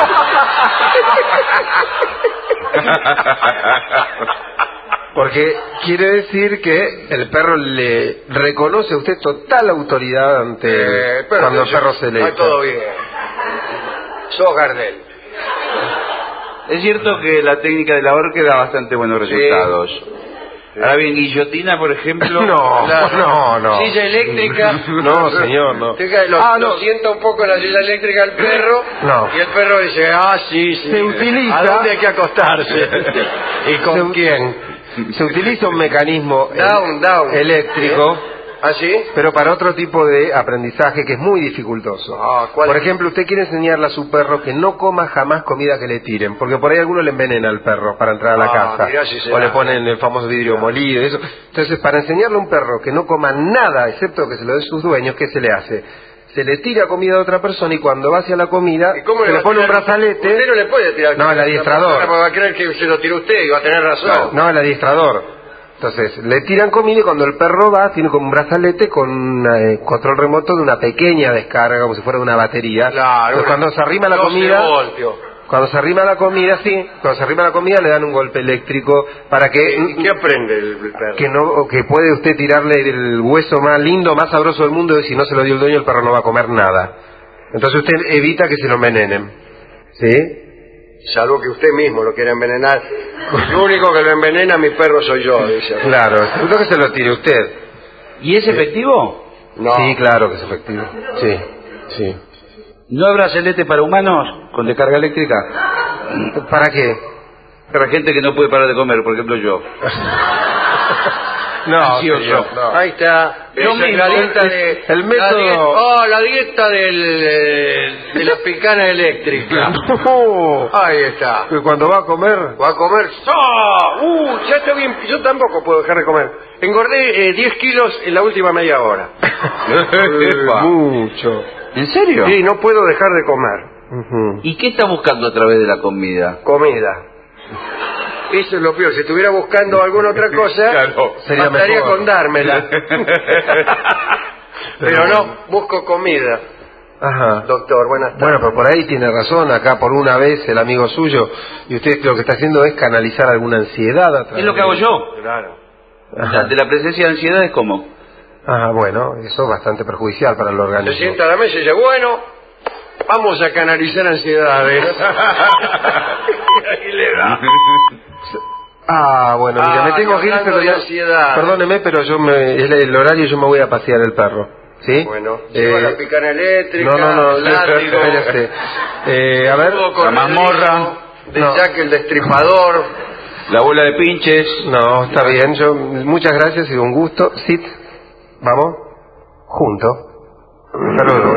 Porque quiere decir que el perro le reconoce a usted total autoridad ante Eh, pero cuando el yo- perro se le... Está todo bien. Sos Gardel. Es cierto que la técnica de la horca da bastante buenos resultados. Ahora bien, guillotina, por ejemplo... No, Claro. no, no. Silla eléctrica. No, señor, no. Fíjate, Lo, Ah, lo no. sienta un poco en la silla eléctrica el perro. No. Y el perro dice, ah, sí, sí. Se utiliza- ¿A dónde hay que acostarse? ¿Y con Se- quién? Se utiliza un mecanismo Down, el- down. eléctrico, ¿Ah, sí? pero para otro tipo de aprendizaje que es muy dificultoso. Ah, ¿cuál Por es? ejemplo, usted quiere enseñarle a su perro que no coma jamás comida que le tiren, porque por ahí alguno le envenena al perro para entrar a la Ah, casa, mirá si será. o le ponen el famoso vidrio molido, eso. Entonces, para enseñarle a un perro que no coma nada, excepto que se lo dé sus dueños, ¿qué se le hace? Se le tira comida a otra persona y cuando va hacia la comida, ¿Y cómo se le le va a pone un tirar? brazalete. Usted no le puede tirar. No, el a adiestrador. otra persona porque va a creer que se lo tiró usted y va a tener razón. No, el adiestrador. Entonces, le tiran comida y cuando el perro va, tiene como un brazalete con un eh, control remoto de una pequeña descarga, como si fuera de una batería. Claro. Entonces, cuando se arrima la doce comida, voltios. cuando se arrima la comida, sí, cuando se arrima la comida le dan un golpe eléctrico para que... ¿Y qué aprende el perro? que no que puede usted tirarle el hueso más lindo, más sabroso del mundo, y si no se lo dio el dueño, el perro no va a comer nada. Entonces usted evita que se lo envenenen. ¿Sí? Salvo que usted mismo lo quiera envenenar. El único que lo envenena, mi perro, soy yo, dice. Claro, seguro que se lo tire usted. ¿Y es efectivo? No. Sí, claro que es efectivo. Sí, sí. ¿No habrá celeste para humanos con descarga eléctrica? ¿Para qué? Para gente que no puede parar de comer, por ejemplo yo. No, Sí o señor, yo. no. Ahí está. Yo Esa es mismo, la dieta de... el método- La dieta, oh, la dieta del, eh, de la picana eléctrica. No. Ahí está. Que cuando va a comer... Va a comer... ¡Ah! ¡Uh! Ya estoy bien. Yo tampoco puedo dejar de comer. Engordé eh, diez kilos en la última media hora. Epa. Mucho. ¿En serio? Sí, no puedo dejar de comer. Ujú. ¿Y qué está buscando a través de la comida? Comida. Eso es lo peor. Si estuviera buscando alguna otra cosa, Claro, sería bastaría mejor. con dármela. Pero no, busco comida. Ajá. Doctor, buenas tardes. Bueno, pero por ahí tiene razón, acá por una vez el amigo suyo, y usted lo que está haciendo es canalizar alguna ansiedad a través Es lo que hago de- yo. Claro. Ajá. Ante la presencia de ansiedad es como... Ajá, bueno, eso es bastante perjudicial para el Se organismo. sienta a la mesa y dice, bueno, vamos a canalizar ansiedades. Y le da. Ah, bueno, mira, Ah, me tengo y que ir, hablando pero de no- ansiedad. perdóneme, pero yo me, es el horario y yo me voy a pasear el perro, ¿sí? Bueno, Eh, lleva la picana eléctrica, no, no, no, el látigo, espérese. Eh, a ver, todo La mazmorra. de No. Jack el Destripador. La bola de pinches. no, está bien, yo, muchas gracias y un gusto. Sit, vamos, junto. Hasta luego.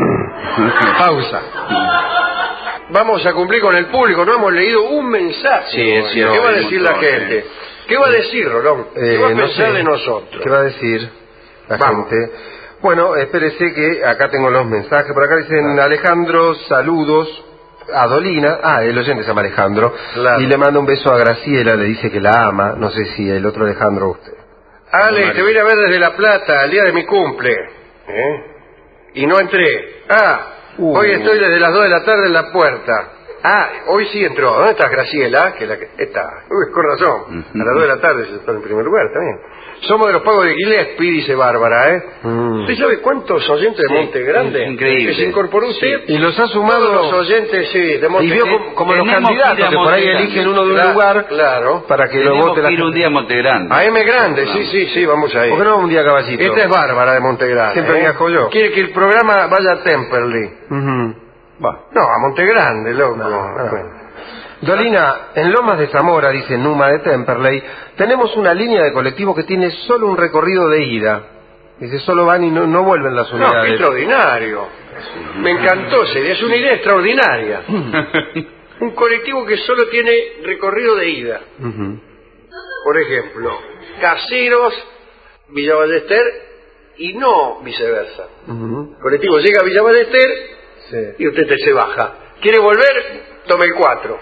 Pausa. Vamos a cumplir con el público, no hemos leído un mensaje. Sí, es cierto, ¿Qué va a hay decir un la montón, gente? eh. ¿Qué va a decir, Rolón? ¿Qué va a Eh, no pensar sé. de nosotros? ¿Qué va a decir la Vamos. gente? Bueno, espérese que acá tengo los mensajes. Por acá dicen Claro. Alejandro, saludos. A Dolina, ah, el oyente se llama Alejandro, Claro. y le manda un beso a Graciela, le dice que la ama, no sé si el otro Alejandro usted. Ale, te voy a ir a ver desde La Plata, el día de mi cumple. ¿Eh? Y no entré. Ah, Uh. hoy estoy desde las dos de la tarde en la puerta. Ah, hoy sí entró. ¿Dónde estás, Graciela? Que la que está. Uy, con razón. A las dos de la tarde se está en primer lugar también. Somos de los pagos de Gillespie, dice Bárbara, ¿eh? Mm. ¿Usted sabe cuántos oyentes de Sí, Monte Grande? es increíble. Que se incorporó usted. Y los ha sumado... Todos los oyentes, sí, de Monte Y vio Grande. como, como los Tenemos que ir candidatos, a que por ahí Monte eligen Grande. uno de un Claro, lugar claro. para que lo Tenemos vote la que ir un gente. día a Monte Grande. A M Grande, sí, sí, sí, vamos ahí. ¿Por qué no un día caballito? Esta es Bárbara de Monte Grande. Siempre ¿eh? viajo yo. Quiere que el programa vaya a Temperley. Ujú. Va. No, a Monte Grande, loco. No, no. Ah, bueno. Dolina, en Lomas de Zamora, dice Numa de Temperley, tenemos una línea de colectivo que tiene solo un recorrido de ida. Dice, solo van y no, no vuelven las No, qué unidades. extraordinario. Me encantó esa idea, es una idea extraordinaria. Un colectivo que solo tiene recorrido de ida. Ujú. Por ejemplo, Caseros, Villa Ballester y no viceversa. Ujú. El colectivo llega a Villa Ballester Sí. y usted te se baja. ¿Quiere volver? Tome el cuatro.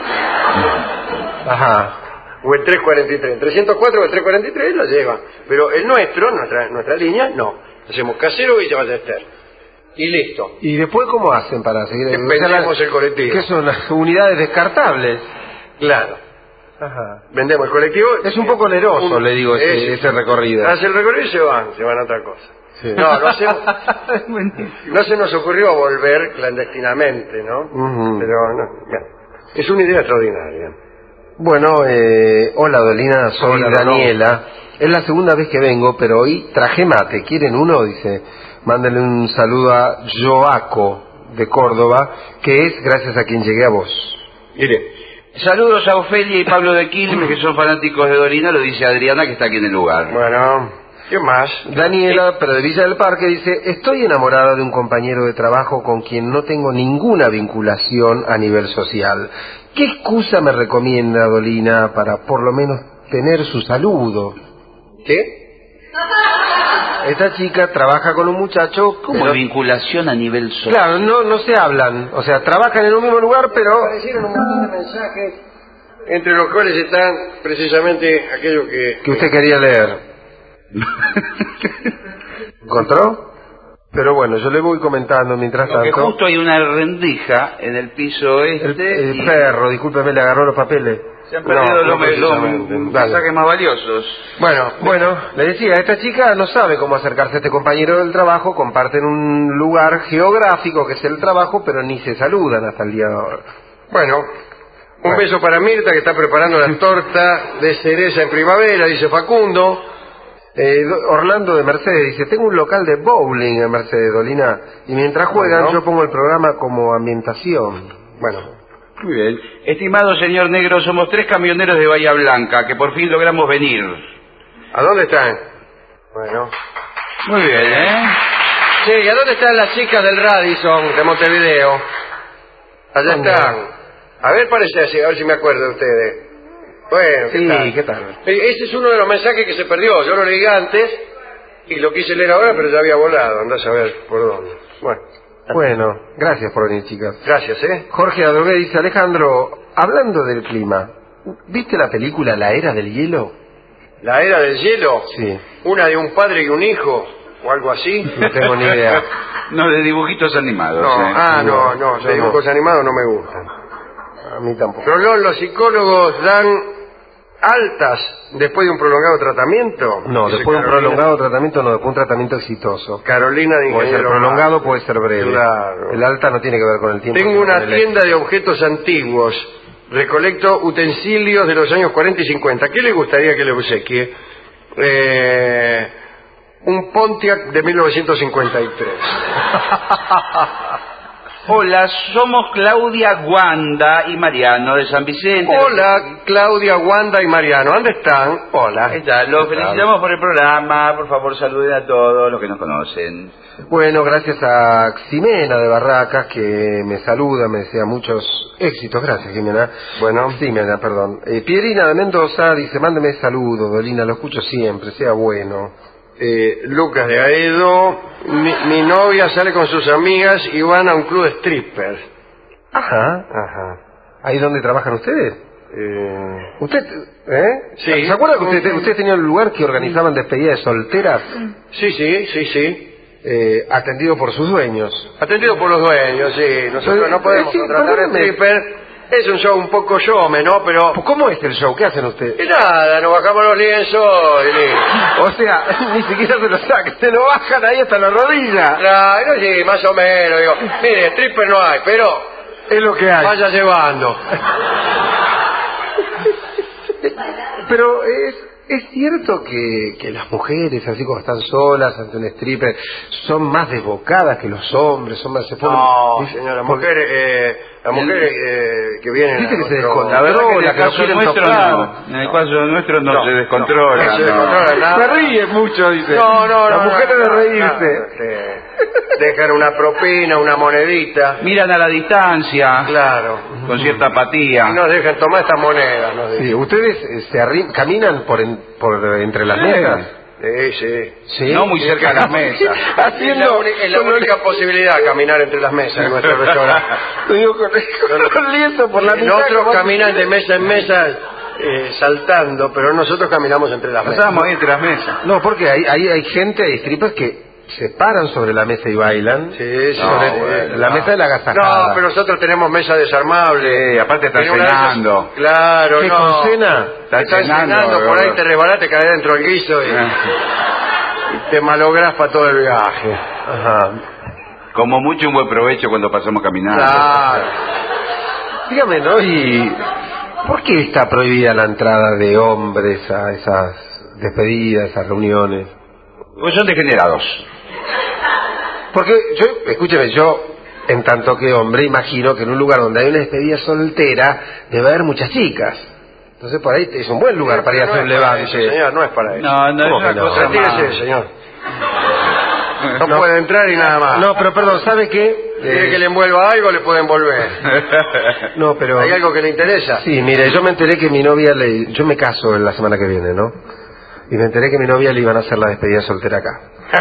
Ajá. O el trescientos cuarenta y tres. El trescientos cuatro o el trescientos cuarenta y tres lo lleva. Pero el nuestro, nuestra nuestra línea, no. Hacemos Casero y Villa Ballester. Y listo. ¿Y después cómo hacen para seguir? Vendemos el colectivo. ¿Qué son las unidades descartables? Claro. Ajá. Vendemos el colectivo. Es un poco oneroso, Un- le digo, ese, es- ese recorrido. Hace el recorrido y se van, se van a otra cosa. Sí. No, lo hacemos. No se nos ocurrió volver clandestinamente, ¿no? Ujú. Pero no, bien. Es una idea extraordinaria. Bueno, eh, hola Dolina, soy Hola, Daniela. Es la segunda vez que vengo, pero hoy traje mate. ¿Quieren uno? Dice. Mándenle un saludo a Joaco de Córdoba, que es gracias a quien llegué a vos. Mire, Saludos a Ofelia y Pablo de Quilmes, que son fanáticos de Dolina, lo dice Adriana, que está aquí en el lugar. bueno, ¿qué más? Daniela, pero de Villa del Parque, dice, estoy enamorada de un compañero de trabajo con quien no tengo ninguna vinculación a nivel social. ¿Qué excusa me recomienda Dolina para por lo menos tener su saludo? ¿Qué? Esta chica trabaja con un muchacho... ¿Cómo pero- vinculación a nivel social? Claro, no, no se hablan, o sea, trabajan en un mismo lugar, pero... Aparecieron un montón de mensajes, entre los cuales están precisamente aquellos que... que usted quería leer. ¿Encontró? Pero bueno, yo le voy comentando mientras Porque tanto. justo hay una rendija en el piso El, este el y perro, discúlpeme, le agarró los papeles. se han perdido No, los, no me- precisamente. los Dale. mensajes más valiosos. Bueno, Bueno, le decía, esta chica no sabe cómo acercarse a este compañero del trabajo, comparten un lugar geográfico que es el trabajo, pero ni se saludan hasta el día de ahora. bueno, Un beso para Mirta, que está preparando la torta de cereza en primavera, dice Facundo. Eh, Orlando de Mercedes dice, tengo un local de bowling en Mercedes, Dolina, y mientras juegan bueno. yo pongo el programa como ambientación. Bueno, muy bien. Estimado señor Negro, somos tres camioneros de Bahía Blanca, que por fin logramos venir. ¿A dónde están? Bueno. Muy bien, ¿eh? Sí, ¿y a dónde están las chicas del Radisson de Montevideo? Allá están. A ver, parece así, a ver si me acuerdo de ustedes. Bueno, ¿qué sí, tal? ¿qué tal? Ese es uno de los mensajes que se perdió. Yo lo leí antes y lo quise leer ahora, pero ya había volado. Andás a ver por dónde. Bueno. Bueno, gracias por venir, chicas. Gracias, ¿eh? Jorge Adrogué dice, Alejandro, hablando del clima, ¿viste la película La Era del Hielo? ¿La Era del Hielo? Sí. ¿Una de un padre y un hijo? ¿O algo así? No tengo ni idea. No, de dibujitos animados. No, ¿eh? ah, no, no, de dibujos no. animados no me gustan. A mí tampoco. Pero no, los psicólogos dan altas después de un prolongado tratamiento. No, después de un prolongado tratamiento no, después de un tratamiento exitoso. Carolina de Puede ser prolongado, puede ser breve. Claro. El alta no tiene que ver con el tiempo. Tengo una tienda de objetos antiguos. Recolecto utensilios de los años cuarenta y cincuenta. ¿Qué le gustaría que le obsequie? Eh, un Pontiac de mil novecientos cincuenta y tres. Hola, somos Claudia, Wanda y Mariano de San Vicente. Hola, Claudia, Wanda y Mariano. ¿Dónde están? Hola. Ahí está. Los felicitamos por el programa. Por favor, saluden a todos los que nos conocen. Bueno, gracias a Ximena de Barracas, que me saluda, me desea muchos éxitos. Gracias, Ximena. Bueno. Ximena, perdón. Eh, Pierina de Mendoza dice, mándeme saludos, Dolina, lo escucho siempre, sea bueno. Eh, Lucas de Aedo, mi, mi novia sale con sus amigas y van a un club de strippers. Ajá. Ajá. ¿Ahí donde trabajan ustedes? Eh... ¿Usted, eh? Sí. ¿Se acuerda que usted, usted tenía un lugar que organizaban despedidas de solteras? Sí, sí, sí, sí. Eh, atendido por sus dueños. Atendido por los dueños, sí. Nosotros Pero, no podemos sí, contratar a stripper. Es un show un poco showme, ¿no? Pero... ¿Cómo es el show? ¿Qué hacen ustedes? Y nada, nos bajamos los lienzos y... O sea, ni siquiera se lo sacan, se lo bajan ahí hasta la rodilla. Claro, sí, más o menos. Digo, mire, stripper no hay, pero... Es lo que hay. Vaya llevando. Pero es... ¿Es cierto que, que las mujeres, así como están solas ante un stripper, son más desbocadas que los hombres? Son más, se ponen, no, dice, señora, las mujeres, eh, las mujeres eh, que vienen... Dice que se nuestro... descontrola, que, que no quieren nuestro tocar. No. En el caso nuestro no, no se descontrola. No, no se descontrola no. nada. Se ríe mucho, dice. No, no, Las no. mujeres no, de no, reírse. No, sí. Dejan una propina, una monedita. Miran a la distancia. Claro. Con cierta apatía. Y nos dejan tomar estas monedas. Nos sí, ¿ustedes eh, se arri caminan por, en, por entre las sí. mesas? Sí, sí. ¿Sí? No muy cerca de las mesas. Haciendo, es la, es la única posibilidad, caminar entre las mesas en nuestro restaurante. Digo, con, con lienzo por la mitad. Otros caminan de mesa en mesa eh, saltando, pero nosotros caminamos entre las mesas. Pasamos ahí entre las mesas. No, porque hay, hay, hay gente, hay strippers que se paran sobre la mesa y bailan. Sí, sí. Sobre No, bueno, la no. mesa de la agasajada. No, pero nosotros tenemos mesa desarmable. Sí, aparte están cenando. Esas... Claro, ¿Qué, no. con cena? Están cenando, cenando por ahí te rebalaste, te caes dentro del guiso y, y te malográs para todo el viaje. Ajá. Como mucho un buen provecho cuando pasamos caminando. Claro. Dígame, ¿no? ¿Y por qué está prohibida la entrada de hombres a esas despedidas, esas reuniones? Pues son degenerados. Porque yo, escúcheme, yo, en tanto que hombre, imagino que en un lugar donde hay una despedida soltera debe haber muchas chicas. Entonces por ahí es un buen lugar para ir a hacer un levante. Eso, señor, no es para eso. No, no es una no? cosa Retírese, más. señor. No, No. puede entrar y nada más. No, pero perdón, ¿sabe qué? ¿Quiere Eh, que le envuelva algo? Le puede envolver. No, pero... ¿Hay algo que le interesa? Sí, mire, yo me enteré que mi novia le... Yo me caso en la semana que viene, ¿no? Y me enteré que mi novia le iban a hacer la despedida soltera acá.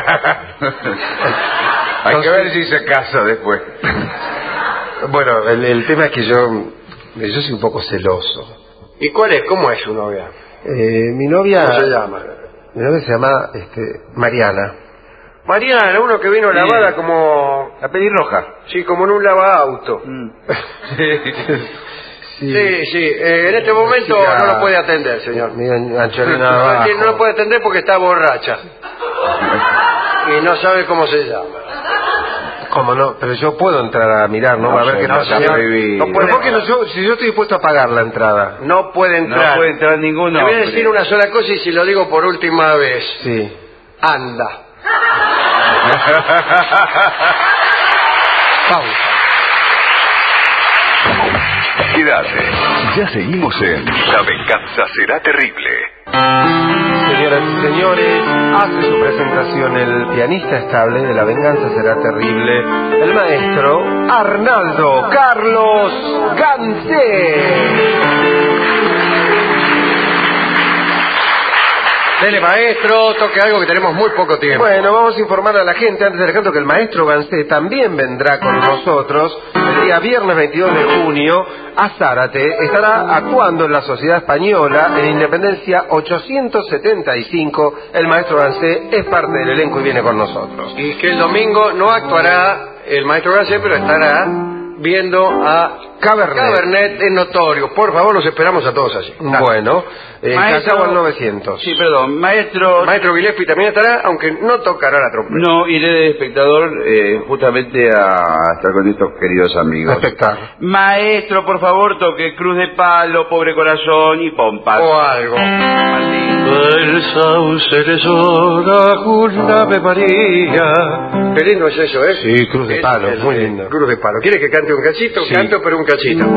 Hay que ver si se casa después. Bueno, el, el tema es que yo... Yo soy un poco celoso. ¿Y cuál es? ¿Cómo es su novia? Eh, mi novia... ¿Cómo se llama? Mi novia se llama este, Mariana. Mariana, uno que vino Sí. lavada como... La pelirroja. Sí, como en un lavaauto. Mm. Sí, Sí, sí. Eh, en este momento Chica, no lo puede atender, señor. Mi Ancholina No, abajo. no lo puede atender porque está borracha. Y no sabe cómo se llama. ¿Cómo no? Pero yo puedo entrar a mirar, ¿no? No a ver sé, qué no pasa. está prohibido. No puede, ¿por qué no? Yo, si yo estoy dispuesto a pagar la entrada. No puede entrar. No puede entrar ninguno. Te voy a decir una sola cosa y si lo digo por última vez. Sí. Anda. Pausa. Quédate. Ya seguimos en La venganza será terrible. Señoras y señores, hace su presentación el pianista estable de La venganza será terrible, el maestro Arnaldo Carlos Gansé. Dele, maestro, toque algo que tenemos muy poco tiempo. Bueno, vamos a informar a la gente antes del canto que el maestro Gansé también vendrá con nosotros el día viernes veintidós de junio a Zárate. Estará actuando en la Sociedad Española en Independencia ochocientos setenta y cinco. El maestro Gansé es parte del elenco y viene con nosotros. Y que el domingo no actuará el maestro Gansé, pero estará viendo a Cabernet. Cabernet en Notorio. Por favor, los esperamos a todos allí. Bueno, eh, Maestro- Callao al novecientos. Sí, perdón, maestro. El maestro Gillespie también estará, aunque no tocará la trompeta. No, iré de espectador eh, justamente a estar con estos queridos amigos. Espectáculo. Maestro, por favor, toque Cruz de Palo, Pobre Corazón y Pompas. O algo. Martín. El sauce le llora un Ave María. Qué lindo es eso, ¿eh? Sí, Cruz de Es Palo, el- muy el lindo. Cruz de Palo. ¿Quiere que cante un cachito? Sí. Canto, pero un cachito.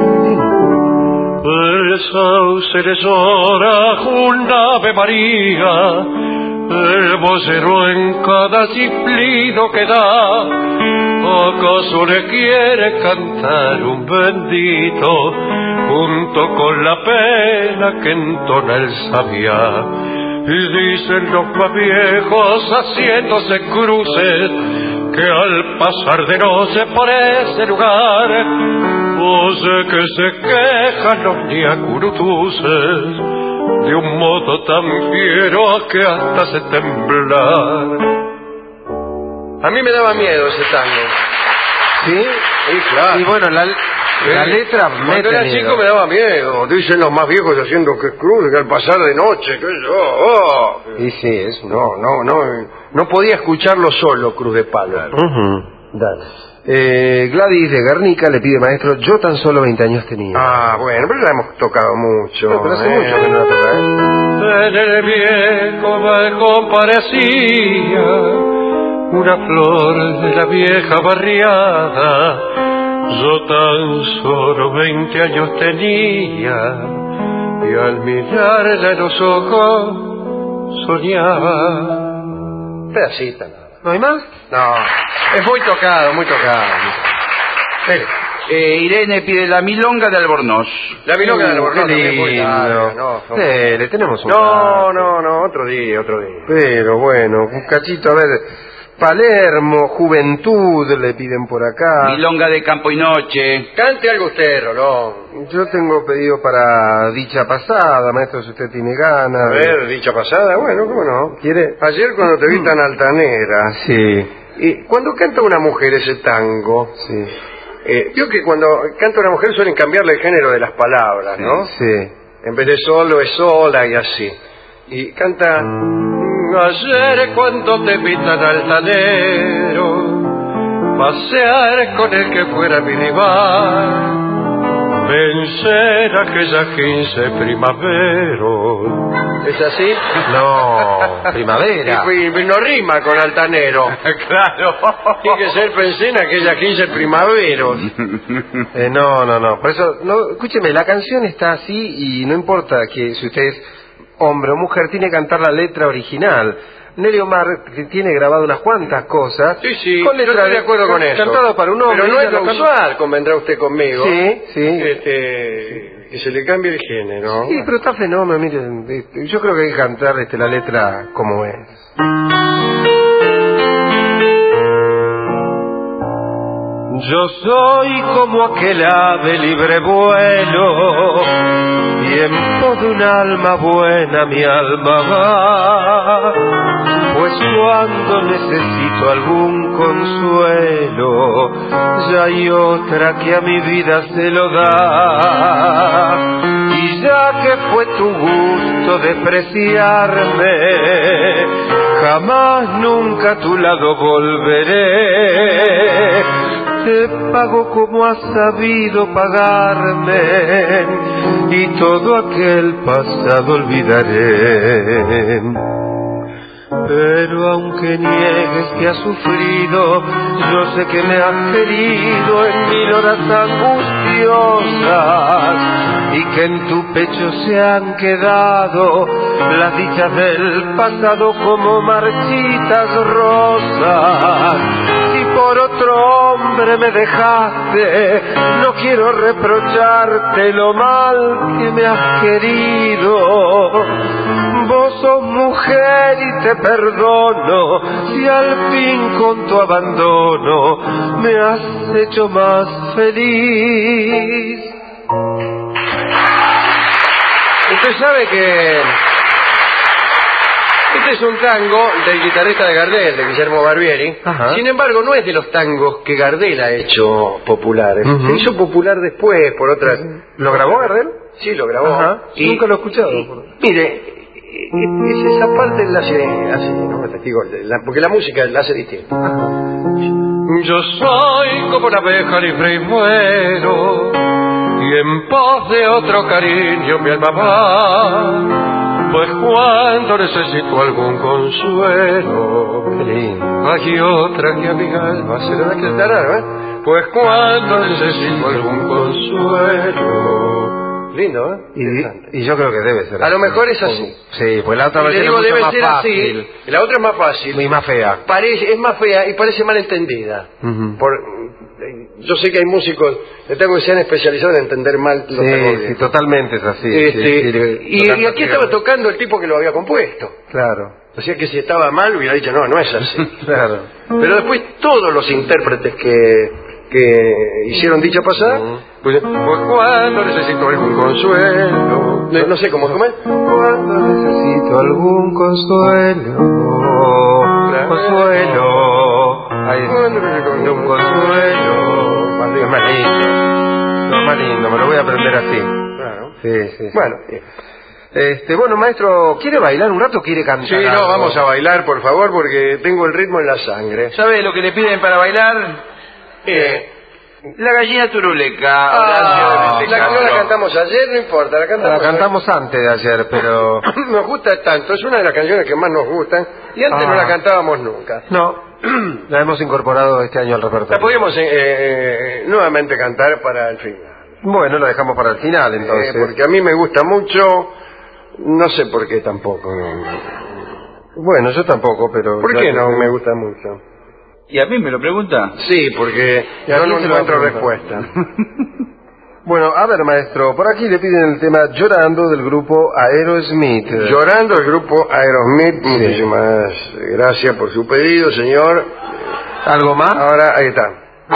El sauce le llora un Ave María, el vocero en cada ciflido que da, acaso le quiere cantar un bendito, junto con la pena que entona el sabiá. Y dicen los más viejos haciéndose cruces, que al pasar de noche por ese lugar, oye que se quejan los niacurutuces de un modo tan fiero que hasta se temblar. A mí me daba miedo ese tango. ¿Sí? Sí, claro. Y bueno, la, la Sí. letra Cuando mete era miedo. chico me daba miedo. Dicen los más viejos haciendo que cruz, que al pasar de noche, que yo. Oh. Y sí, es un- No, no, no. No podía escucharlo solo, Cruz de Palo. Ujú. Dale. Eh, Gladys de Guernica le pide, maestro, yo tan solo veinte años tenía. Ah, bueno, pero la hemos tocado mucho. No, pero hace ¿eh? mucho que no la toca, ¿eh? En el viejo balcón parecía una flor de la vieja barriada. Yo tan solo veinte años tenía y al mirarla en los ojos soñaba. Pedacita, nada. ¿No hay más? No, es muy tocado, muy tocado. Dele. Eh, Irene pide la milonga de Albornoz. La milonga de Uh, Albornoz qué también es muy lindo. larga, no, no. Sí, le tenemos un No, rato. no, no, otro día, otro día. Pero bueno, un cachito, a ver. Palermo, Juventud, le piden por acá. Milonga de Campo y Noche. Cante algo usted, Rolón. Yo tengo pedido para dicha pasada, maestro, si usted tiene ganas. A ver, dicha pasada, bueno, ¿cómo no? ¿Quiere? Ayer cuando te vi tan altanera, Sí, y cuando canta una mujer ese tango, sí, eh, vio que cuando canta una mujer suelen cambiarle el género de las palabras, ¿no? sí. En vez de solo es sola y así. Y canta... Ayer cuando te vi tan altanero, pasear con el que fuera mi rival, vencer aquella quince primavero. ¿Es así? No, primavera. Y, y no rima con altanero. Claro. Tiene que ser pensé en aquellas quince primaveros. Eh, no, no, no. Por eso, no, escúcheme, la canción está así y no importa que si usted es hombre o mujer, tiene que cantar la letra original. Nelly Omar que tiene grabado unas cuantas cosas. Sí, sí, con yo letra estoy de acuerdo con eso. Cantado para un hombre. Pero no es ella lo la canta- usual, convendrá usted conmigo. Sí, sí. Este, que se le cambie el género. Sí, pero está fenómeno, miren. este, Yo creo que hay que cantar este, la letra como es. Yo soy como aquel ave libre vuelo, y en pos de un alma buena mi alma va, pues cuando necesito algún consuelo, ya hay otra que a mi vida se lo da. Y ya que fue tu gusto despreciarme, jamás nunca a tu lado volveré. Te pago como has sabido pagarme y todo aquel pasado olvidaré. Pero aunque niegues que has sufrido, yo sé que me has querido en mil horas angustiosas y que en tu pecho se han quedado las dichas del pasado como marchitas rosas. Si por otro hombre me dejaste, no quiero reprocharte lo mal que me has querido. Vos sos mujer y te perdono si al fin con tu abandono me has hecho más feliz. Usted sabe que este es un tango del guitarrista de Gardel, de Guillermo Barbieri. Ajá. Sin embargo, no es de los tangos que Gardel ha hecho populares. Uh-huh. Se hizo popular después por otras... ¿Lo grabó Gardel? Sí, lo grabó. Ajá. Y, Nunca lo he escuchado. y, mire, es esa parte la hace así, ¿no? Testigo, la, porque la música la hace distinta. Yo soy como la abeja libre y muero, y en pos de otro cariño mi alma va, pues cuando necesito algún consuelo, Qué lindo. hay otra que a mi alma se Se le lo da que estar, ¿eh? pues cuando necesito algún consuelo. Lindo, ¿eh? Y, Interesante. y yo creo que debe ser A lo así. mejor es así. Sí, pues la otra Y le versión digo, es mucho debe más ser fácil así. La otra es más fácil. y más fea. Parece, es más fea y parece mal entendida. Uh-huh. Por, yo sé que hay músicos que tengo que ser especializados en entender mal los Sí, tangos. sí, totalmente es así. Este, sí, sí, le- y, tocando y aquí arriba. estaba tocando el tipo que lo había compuesto. Claro, O sea que si estaba mal hubiera dicho, no, no es así. claro. Pero después todos los intérpretes que, que hicieron dicha pasada, pues, pues cuando necesito algún consuelo, no, no sé cómo, ¿cómo es? Cuando necesito algún consuelo, consuelo, ay, un consuelo, es más lindo, es más lindo, me lo voy a aprender así. Claro. Sí, sí. Bueno, Este, bueno, maestro, ¿quiere bailar un rato o quiere cantar? sí, no, algo? vamos a bailar, por favor, porque tengo el ritmo en la sangre. ¿Sabe lo que le piden para bailar? Eh, La gallina turuleca, ah, Horacio de la, Mentecastro. no la cantamos ayer, no importa, la cantamos, La cantamos antes de ayer, pero... Nos gusta tanto, es una de las canciones que más nos gustan, y antes Ah. no la cantábamos nunca. No, la hemos incorporado este año al La repertorio. podríamos eh, eh, nuevamente cantar para el final. Bueno, la dejamos para el final, entonces. Eh, porque a mí me gusta mucho, no sé por qué tampoco. no. Bueno, yo tampoco, pero... ¿Por qué no me gusta mucho? ¿Y a mí me lo pregunta? Sí, porque Y a yo mí no se lo encuentro pregunta. respuesta. Bueno, a ver, maestro, por aquí le piden el tema Llorando del grupo Aerosmith. Llorando el grupo Aerosmith, Sí. muchísimas gracias por su pedido, señor. ¿Algo más? Ahora, ahí está.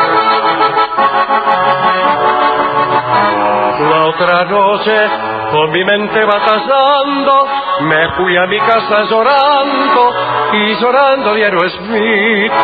La otra noche, con mi mente batallando, me fui a mi casa llorando y llorando de Aerosmith.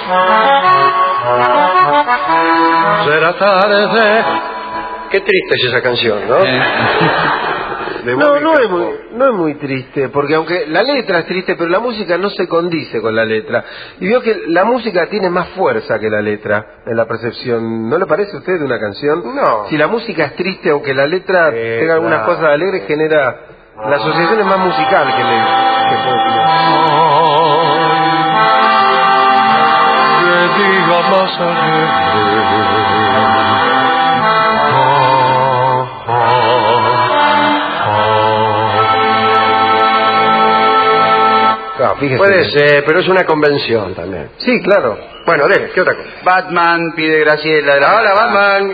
Será tarde. Qué triste es esa canción, ¿no? De No, Bobby no es, Capó. muy, no es muy triste, porque aunque la letra es triste, pero la música no se condice con la letra. Y veo que la música tiene más fuerza que la letra en la percepción. ¿No le parece a usted de una canción? No. Si la música es triste, aunque la letra Eh, tenga algunas claro. cosas alegres, genera... La asociación es más musical que, le, que puede tener. Ay, que diga más alegre. Claro, fíjese. Puede ser, pero es una convención también. Sí, claro. Bueno, dele, ¿qué otra cosa? Batman pide Graciela de la Hola, Plata. Batman.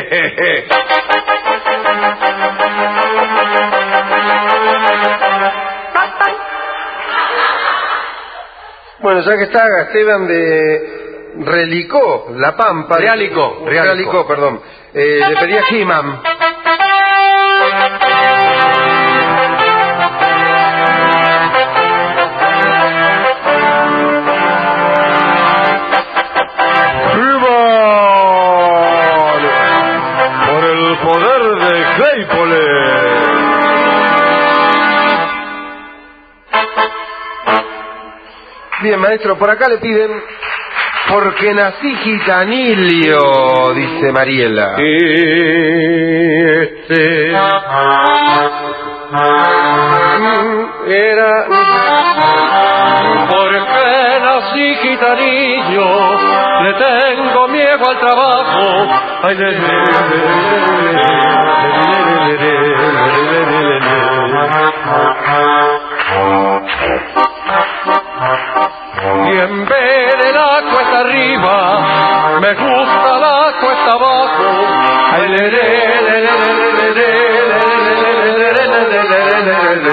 Bueno, ya que está Esteban de Relicó, La Pampa. Realicó, Realicó, Realicó. perdón. Eh, le pedí a He-Man. Por el poder de Claypole. Bien, maestro, por acá le piden porque nací gitanilio, dice Mariela. Este era porque nací gitanillo, le tengo miedo al trabajo. Ay, le, le, le, le, le, le, y en vez de la cuesta arriba, me gusta la cuesta abajo. Ay, le, le, le, le, le, le, le.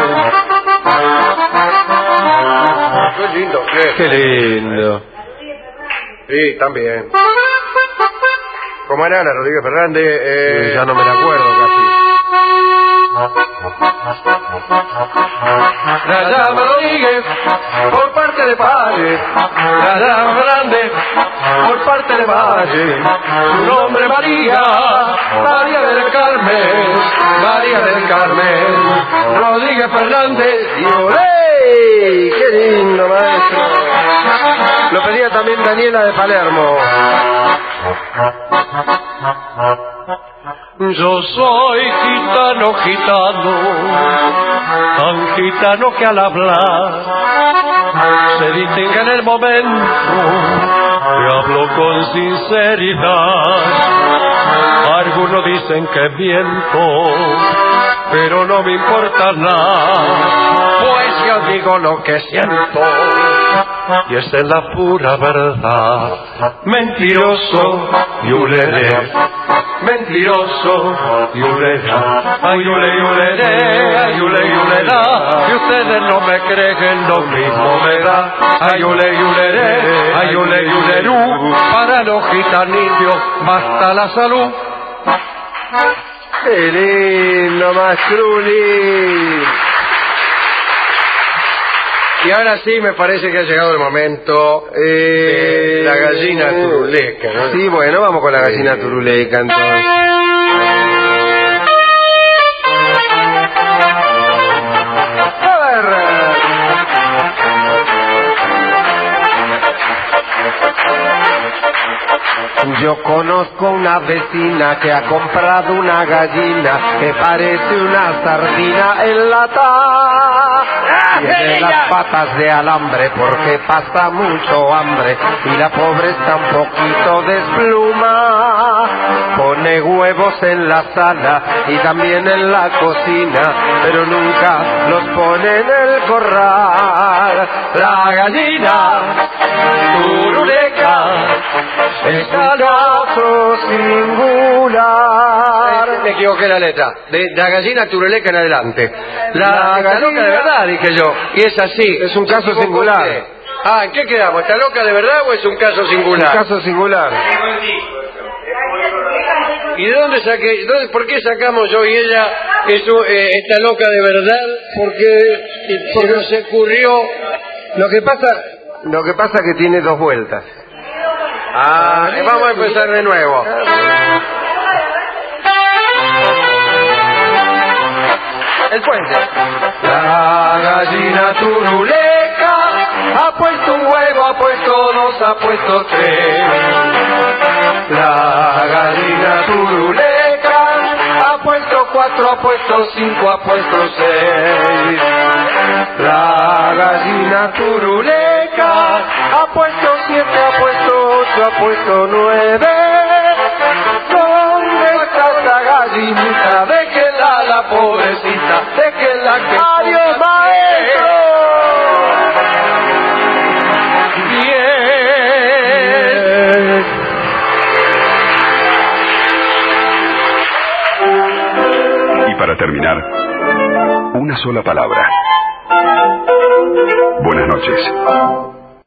Qué lindo, qué, Qué lindo. Sí, también. ¿Cómo era la Rodríguez Fernández? Eh... Ya no me la acuerdo casi. Raya Rodríguez, por parte de padre. Raya Fernández, por parte de madre. Su nombre María, María del Carmen, María del Carmen. Rodríguez Fernández y ¡Ey! ¡Qué lindo, maestro! Lo pedía también Daniela de Palermo. Yo soy gitano, gitano, tan gitano que al hablar se distingue en el momento que hablo con sinceridad. Algunos dicen que miento, pero no me importa nada, pues yo digo lo que siento, y esa es la pura verdad. Mentiroso y ulere, mentiroso y ulera, ay ule uleré, ay ule ulerá, y ustedes no me creen, lo mismo me da. Ay ule uleré, ay ule ulerú, para los gitanillos basta la salud. ¡Qué lindo, Mastruni! Y ahora sí me parece que ha llegado el momento Eh, de la gallina turuleca, ¿no? Sí, bueno, vamos con la gallina turuleca entonces. A ver. Yo conozco una vecina que ha comprado una gallina que parece una sardina enlatada. Tiene las patas de alambre porque pasa mucho hambre y la pobre está un poquito despluma. Pone huevos en la sala y también en la cocina, pero nunca los pone en el corral. La gallina turuleca es un caso singular. Me equivoqué la letra. De, de la gallina turuleca en adelante. La, La está loca de gallina- verdad, dije yo. Y es así. Es un Se caso equivocó singular. usted. Ah, ¿en qué quedamos? ¿Está loca de verdad o es un caso Un singular? caso singular. ¿Y de dónde saqué? Dónde, ¿Por qué sacamos yo y ella eso, eh, está loca de verdad? Porque se nos ocurrió. Lo que pasa, lo que pasa que tiene dos vueltas. Ah, eh, vamos a empezar de nuevo. El puente. La gallina turuleca ha puesto un huevo, ha puesto dos, ha puesto tres. La gallina turuleca ha puesto cuatro, ha puesto cinco, ha puesto seis. La gallina turuleca ha puesto siete, ha puesto ocho, ha puesto nueve. ¿Dónde está esta gallinita? Déjela la pobrecita, déjela que... ¡Adiós, maestro! Bien. Y para terminar, una sola palabra. Buenas noches.